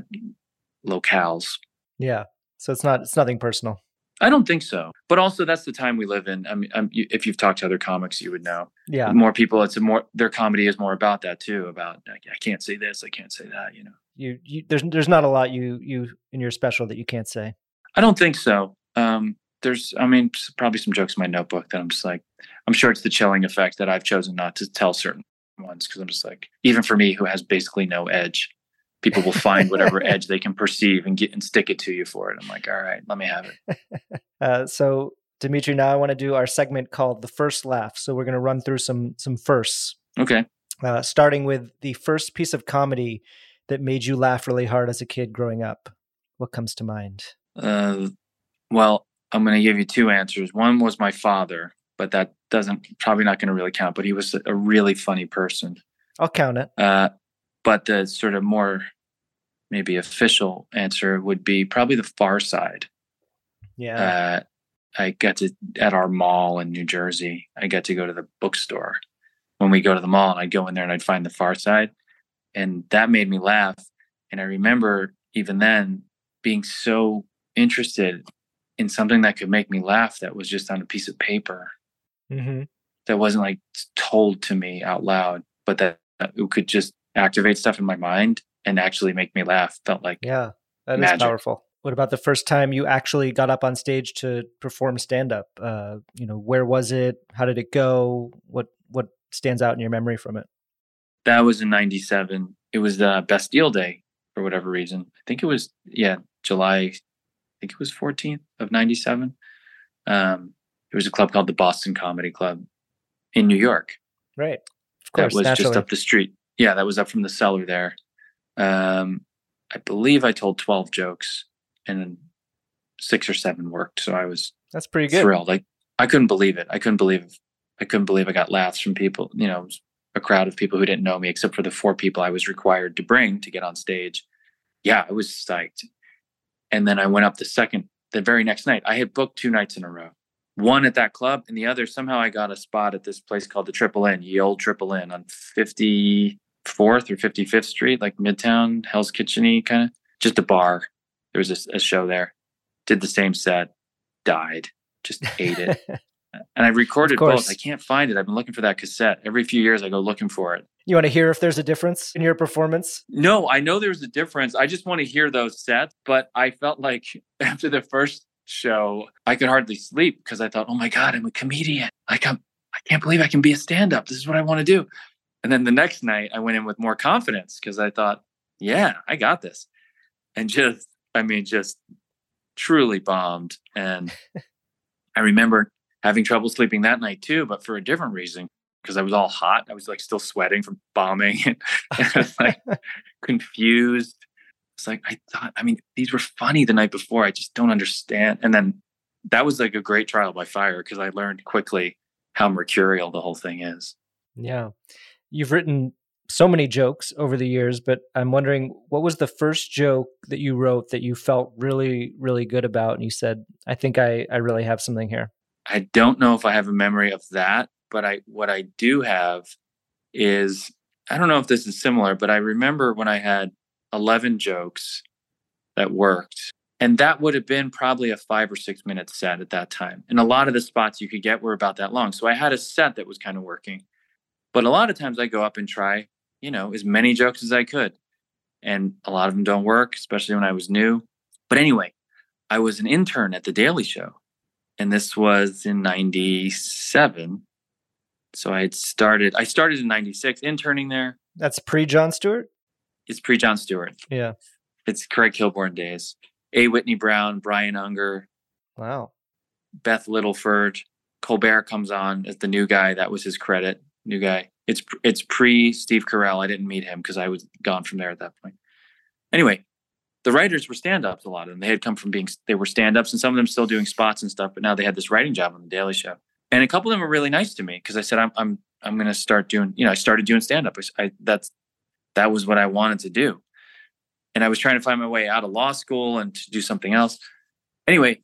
locales. Yeah. So it's not, it's nothing personal. I don't think so. But also that's the time we live in. I mean, um, you, if you've talked to other comics, you would know. Yeah. More people, it's a more, their comedy is more about that too. About, like, I can't say this, I can't say that, you know. You, you, there's, there's not a lot you, you in your special that you can't say. I don't think so. Um, there's, I mean, probably some jokes in my notebook that I'm just like, I'm sure it's the chilling effect that I've chosen not to tell certain ones. Cause I'm just like, even for me, who has basically no edge, people will find whatever edge they can perceive and get and stick it to you for it. I'm like, all right, let me have it. Uh, so Dimitri, now I want to do our segment called The First Laugh. So we're going to run through some, some firsts. Okay. Uh, starting with the first piece of comedy that made you laugh really hard as a kid growing up. What comes to mind? Uh, well, I'm going to give you two answers. One was my father, but that doesn't, probably not going to really count, but he was a really funny person. I'll count it. Uh, but the sort of more maybe official answer would be probably The Far Side. Yeah. Uh, I got to, at our mall in New Jersey, I got to go to the bookstore when we go to the mall, and I'd go in there and I'd find The Far Side. And that made me laugh. And I remember even then being so interested in something that could make me laugh that was just on a piece of paper. Mm-hmm. that wasn't like told to me out loud, but that, that it could just activate stuff in my mind and actually make me laugh. Felt like yeah, that magic. is powerful. What about the first time you actually got up on stage to perform stand-up? Uh, you know, where was it? How did it go? What what stands out in your memory from it? That was in ninety-seven. It was the Bastille Day for whatever reason. I think it was, yeah, July, I think it was fourteenth of ninety-seven. Um, there was a club called the Boston Comedy Club in New York. Right. Of course, that was naturally. just up the street. Yeah, that was up from the cellar there. Um, I believe I told twelve jokes and six or seven worked. So I was That's pretty good. thrilled. Like I couldn't believe it. I couldn't believe I couldn't believe I got laughs from people, you know, a crowd of people who didn't know me, except for the four people I was required to bring to get on stage. Yeah, I was psyched. And then I went up the second, the very next night. I had booked two nights in a row. One at that club, and the other, somehow I got a spot at this place called the Triple Inn, Ye Old Triple Inn on fifty-fourth or fifty-fifth Street, like Midtown, Hell's Kitchen-y kind of. Just a bar. There was a, a show there. Did the same set. Died. Just ate it. And I recorded both. I can't find it. I've been looking for that cassette. Every few years I go looking for it. You want to hear if there's a difference in your performance? No, I know there's a difference. I just want to hear those sets. But I felt like after the first show, I could hardly sleep because I thought, oh my God, I'm a comedian. Like I'm, I can't believe I can be a stand-up. This is what I want to do. And then the next night I went in with more confidence because I thought, yeah, I got this. And just, I mean, just truly bombed. And I remember having trouble sleeping that night too, but for a different reason, because I was all hot. I was like still sweating from bombing and, and I was like confused. It's like, I thought, I mean, these were funny the night before. I just don't understand. And then that was like a great trial by fire because I learned quickly how mercurial the whole thing is. Yeah. You've written so many jokes over the years, but I'm wondering, what was the first joke that you wrote that you felt really, really good about? And you said, I think I, I really have something here. I don't know if I have a memory of that, but I, what I do have is, I don't know if this is similar, but I remember when I had eleven jokes that worked. And that would have been probably a five or six minute set at that time. And a lot of the spots you could get were about that long. So I had a set that was kind of working. But a lot of times I go up and try, you know, as many jokes as I could. And a lot of them don't work, especially when I was new. But anyway, I was an intern at The Daily Show. And this was in ninety-seven. So I had started, I started in ninety-six interning there. That's pre-Jon Stewart? It's pre-Jon Stewart. Yeah. It's Craig Kilborn days. A. Whitney Brown, Brian Unger. Wow. Beth Littleford. Colbert comes on as the new guy. That was his credit. New guy. It's it's pre-Steve Carell. I didn't meet him because I was gone from there at that point. Anyway, the writers were stand-ups, a lot of them. They had come from being, they were stand-ups and some of them still doing spots and stuff, but now they had this writing job on The Daily Show. And a couple of them were really nice to me because I said, I'm I'm I'm going to start doing, you know, I started doing stand-up. I, that's, that was what I wanted to do. And I was trying to find my way out of law school and to do something else. Anyway,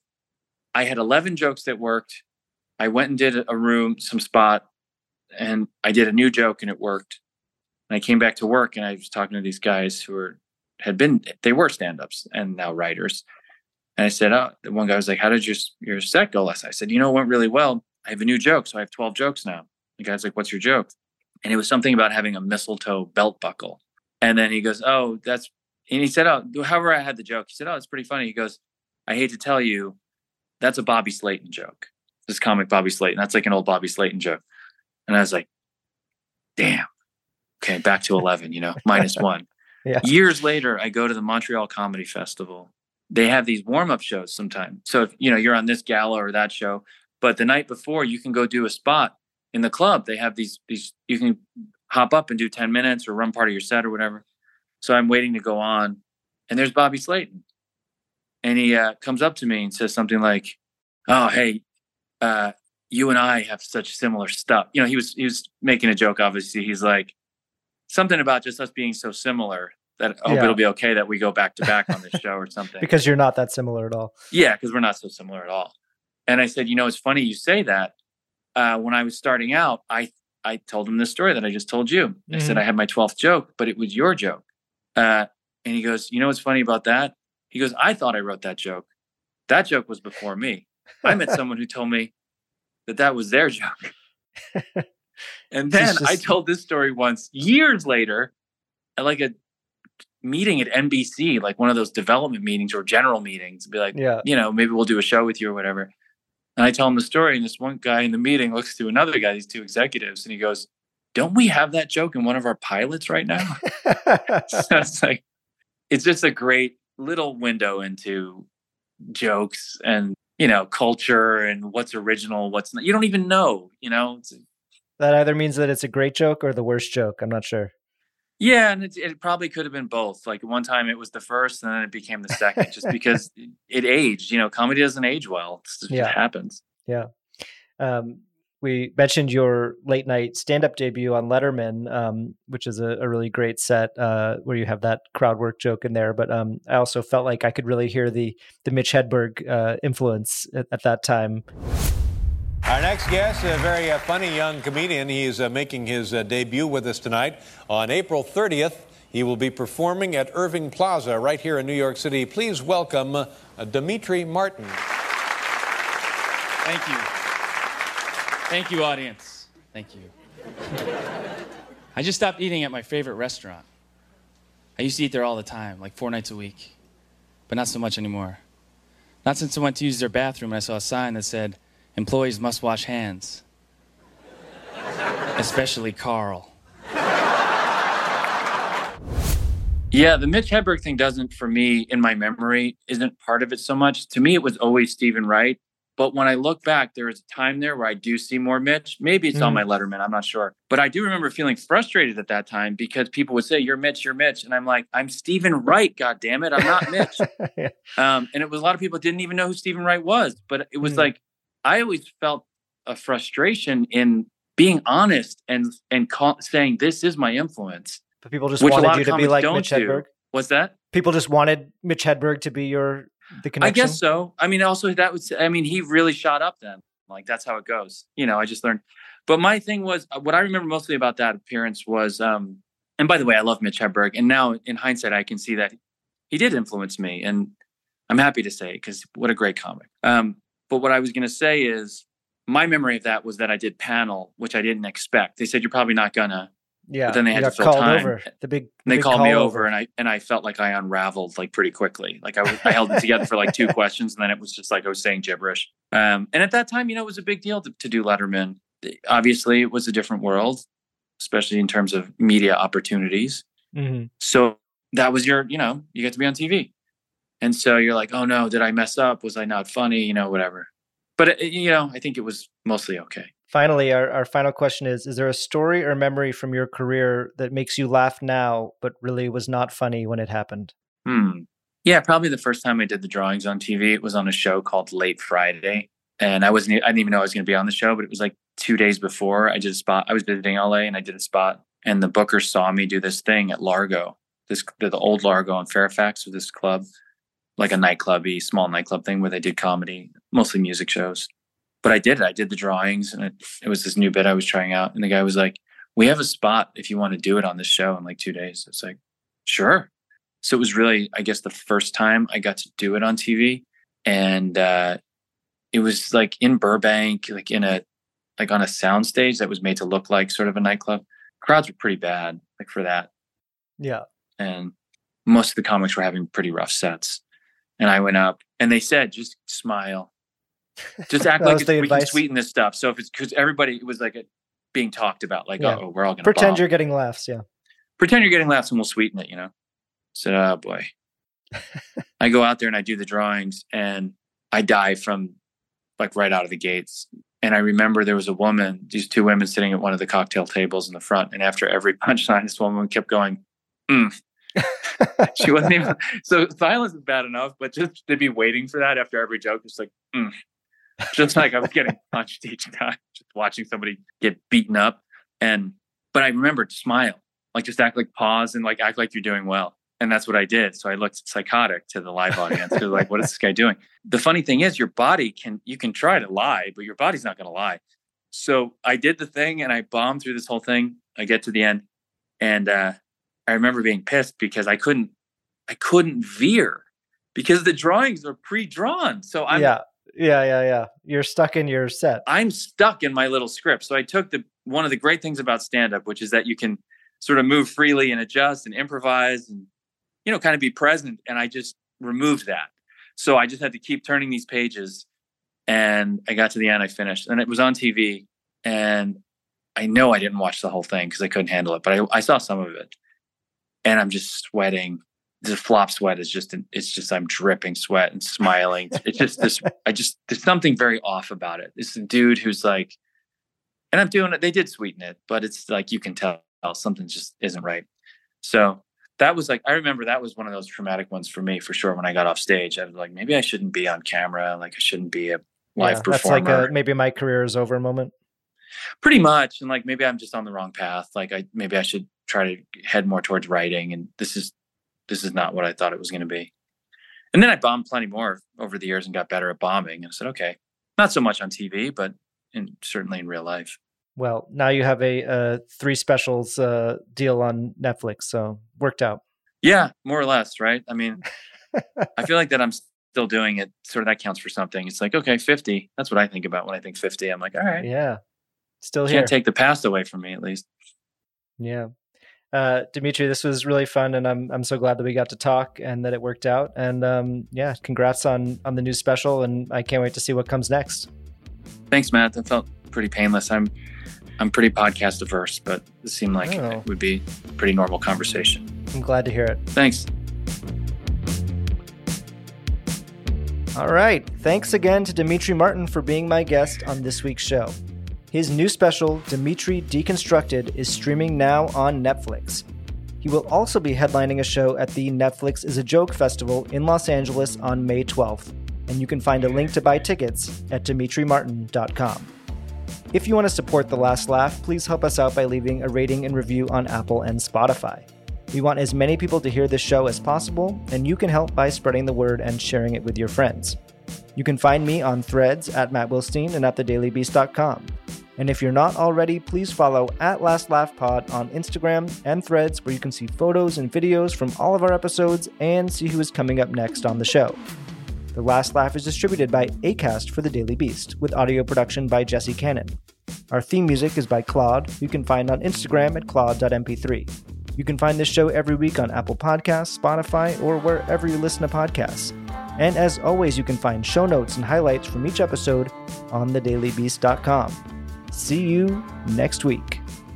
I had eleven jokes that worked. I went and did a room, some spot, and I did a new joke and it worked. And I came back to work and I was talking to these guys who were, had been, they were stand-ups and now writers. And I said, oh, the one guy was like, how did your, your set go last night? I said, you know, it went really well. I have a new joke. So I have twelve jokes now. The guy's like, what's your joke? And it was something about having a mistletoe belt buckle. And then he goes, oh, that's, and he said, oh, however I had the joke, he said, oh, it's pretty funny. He goes, I hate to tell you, that's a Bobby Slayton joke. This comic Bobby Slayton. That's like an old Bobby Slayton joke. And I was like, damn. Okay, back to eleven, you know, minus one. Yeah. Years later, I go to the Montreal Comedy Festival. They have these warm-up shows sometimes. So, if, you know, you're on this gala or that show, but the night before, you can go do a spot in the club. They have these, these, you can hop up and do ten minutes or run part of your set or whatever. So I'm waiting to go on, and there's Bobby Slayton. And he uh, comes up to me and says something like, oh, hey, uh, you and I have such similar stuff. You know, he was he was making a joke, obviously. He's like, something about just us being so similar that I hope Yeah. it'll be okay that we go back to back on this show or something. Because you're not that similar at all. Yeah, because we're not so similar at all. And I said, you know, it's funny you say that. Uh, when I was starting out, I I told him this story that I just told you. Mm-hmm. I said I had my twelfth joke, but it was your joke. Uh, and he goes, you know what's funny about that? He goes, I thought I wrote that joke. That joke was before me. I met someone who told me that that was their joke. And then just... I told this story once, years later, at like a meeting at N B C, like one of those development meetings or general meetings, be like, yeah. you know, maybe we'll do a show with you or whatever. And I tell him the story, and this one guy in the meeting looks to another guy, these two executives, and he goes, don't we have that joke in one of our pilots right now? So it's like, it's just a great little window into jokes and, you know, culture and what's original, what's not. You don't even know, you know. It's, that either means that it's a great joke or the worst joke. I'm not sure. Yeah, and it, it probably could have been both. Like one time it was the first, and then it became the second, just because it, it aged. You know, comedy doesn't age well. It just yeah. happens. Yeah. Um, we mentioned your late night stand-up debut on Letterman, um, which is a, a really great set uh, where you have that crowd work joke in there. But um, I also felt like I could really hear the the Mitch Hedberg uh, influence at, at that time. Our next guest, a very uh, funny young comedian. He is uh, making his uh, debut with us tonight. On April thirtieth, he will be performing at Irving Plaza right here in New York City. Please welcome uh, Demetri Martin. Thank you. Thank you, audience. Thank you. I just stopped eating at my favorite restaurant. I used to eat there all the time, like four nights a week, but not so much anymore. Not since I went to use their bathroom and I saw a sign that said, employees must wash hands. Especially Carl. Yeah, the Mitch Hedberg thing doesn't, for me, in my memory, isn't part of it so much. To me, it was always Stephen Wright. But when I look back, there was a time there where I do see more Mitch. Maybe it's mm. on my Letterman. I'm not sure. But I do remember feeling frustrated at that time because people would say, you're Mitch, you're Mitch. And I'm like, I'm Stephen Wright, goddammit. I'm not Mitch. yeah. um, and it was a lot of people didn't even know who Stephen Wright was. But it was mm. like, I always felt a frustration in being honest and and call, saying, this is my influence. But people just wanted you to be like Mitch Hedberg? Do. What's that? People just wanted Mitch Hedberg to be your... The connection? I guess so. I mean, also that was, I mean, he really shot up then. Like, that's how it goes. You know, I just learned. But my thing was, what I remember mostly about that appearance was, um, and by the way, I love Mitch Hedberg. And now in hindsight, I can see that he did influence me. And I'm happy to say it because what a great comic. Um, but what I was going to say is my memory of that was that I did panel, which I didn't expect. They said, you're probably not going to. Yeah, but then they had to fill called time. Over. The big, the and they big called me over, over, and I and I felt like I unraveled like pretty quickly. Like I, was, I held it together for like two questions, and then it was just like I was saying gibberish. Um, and at that time, you know, it was a big deal to, to do Letterman. Obviously, it was a different world, especially in terms of media opportunities. Mm-hmm. So that was your, you know, you get to be on T V, and so you're like, oh no, did I mess up? Was I not funny? You know, whatever. But it, you know, I think it was mostly okay. Finally, our, our final question is, is there a story or memory from your career that makes you laugh now, but really was not funny when it happened? Hmm. Yeah, probably the first time I did the drawings on T V, it was on a show called Late Friday. And I wasn't, I didn't even know I was going to be on the show, but it was like two days before I did a spot. I was visiting L A and I did a spot, and the booker saw me do this thing at Largo, this, the, the old Largo in Fairfax, with this club, like a nightclub-y, small nightclub thing where they did comedy, mostly music shows. But I did it. I did the drawings, and it, it was this new bit I was trying out. And the guy was like, we have a spot if you want to do it on this show in like two days. It's like, sure. So it was really, I guess, the first time I got to do it on T V. And uh, it was like in Burbank, like in a, like on a soundstage that was made to look like sort of a nightclub. Crowds were pretty bad, like for that. Yeah. And most of the comics were having pretty rough sets. And I went up, and they said, just smile. Just act like it's, we advice. Can sweeten this stuff. So if it's because everybody, it was like a, being talked about, like, yeah. oh, we're all going to pretend bomb. You're getting laughs. Yeah. Pretend you're getting laughs and we'll sweeten it, you know? So, oh boy. I go out there and I do the drawings, and I die from like right out of the gates. And I remember there was a woman, these two women sitting at one of the cocktail tables in the front. And after every punchline, this woman kept going, mm. She wasn't even, so silence is bad enough, but just to be waiting for that after every joke, it's like, mm. Just like I was getting punched each time, just watching somebody get beaten up. And, but I remember to smile, like just act like pause and like act like you're doing well. And that's what I did. So I looked psychotic to the live audience. They're like, what is this guy doing? The funny thing is your body can, you can try to lie, but your body's not going to lie. So I did the thing and I bombed through this whole thing. I get to the end, and uh, I remember being pissed because I couldn't, I couldn't veer because the drawings are pre-drawn. So I'm, yeah. Yeah, yeah, yeah. You're stuck in your set. I'm stuck in my little script. So I took the one of the great things about stand-up, which is that you can sort of move freely and adjust and improvise and, you know, kind of be present. And I just removed that. So I just had to keep turning these pages. And I got to the end, I finished. And it was on T V. And I know I didn't watch the whole thing because I couldn't handle it. But I, I saw some of it. And I'm just sweating. The flop sweat is just, it's just, I'm dripping sweat and smiling. It's just this, I just, there's something very off about it. This dude who's like, and I'm doing it, they did sweeten it, but it's like, you can tell something just isn't right. So that was like, I remember that was one of those traumatic ones for me, for sure. When I got off stage, I was like, maybe I shouldn't be on camera. Like I shouldn't be a live yeah, performer. That's like a, maybe my career is over moment. Pretty much. And like, maybe I'm just on the wrong path. Like I, maybe I should try to head more towards writing. And this is, this is not what I thought it was going to be. And then I bombed plenty more over the years and got better at bombing. And I said, okay, not so much on T V, but in, certainly in real life. Well, now you have a, a three specials uh, deal on Netflix, so worked out. Yeah, more or less, right? I mean, I feel like that I'm still doing it. Sort of that counts for something. It's like, okay, fifty. That's what I think about when I think fifty. I'm like, all right. Yeah, still Can't here. take the past away from me, at least. Yeah. Uh, Dimitri, this was really fun, and I'm I'm so glad that we got to talk and that it worked out. And um, yeah, congrats on on the new special, and I can't wait to see what comes next. Thanks, Matt. That felt pretty painless. I'm I'm pretty podcast averse, but it seemed like oh. it would be a pretty normal conversation. I'm glad to hear it. Thanks. All right. Thanks again to Dimitri Martin for being my guest on this week's show. His new special, Dimitri Deconstructed, is streaming now on Netflix. He will also be headlining a show at the Netflix is a Joke Festival in Los Angeles on May twelfth, and you can find a link to buy tickets at dimitri martin dot com. If you want to support The Last Laugh, please help us out by leaving a rating and review on Apple and Spotify. We want as many people to hear this show as possible, and you can help by spreading the word and sharing it with your friends. You can find me on Threads at Matt Wilstein and at the daily beast dot com. And if you're not already, please follow at Last Laugh Pod on Instagram and Threads, where you can see photos and videos from all of our episodes and see who is coming up next on the show. The Last Laugh is distributed by Acast for The Daily Beast, with audio production by Jesse Cannon. Our theme music is by Claude, who you can find on Instagram at claude dot m p three. You can find this show every week on Apple Podcasts, Spotify, or wherever you listen to podcasts. And as always, you can find show notes and highlights from each episode on the daily beast dot com. See you next week.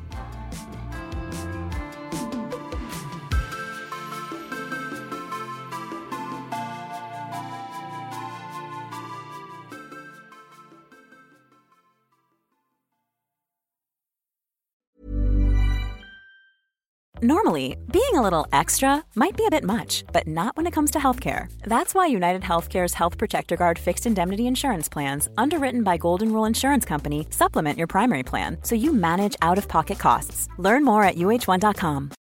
Normally, being a little extra might be a bit much, but not when it comes to healthcare. That's why United Healthcare's Health Protector Guard fixed indemnity insurance plans, underwritten by Golden Rule Insurance Company, supplement your primary plan so you manage out-of-pocket costs. Learn more at U H one dot com.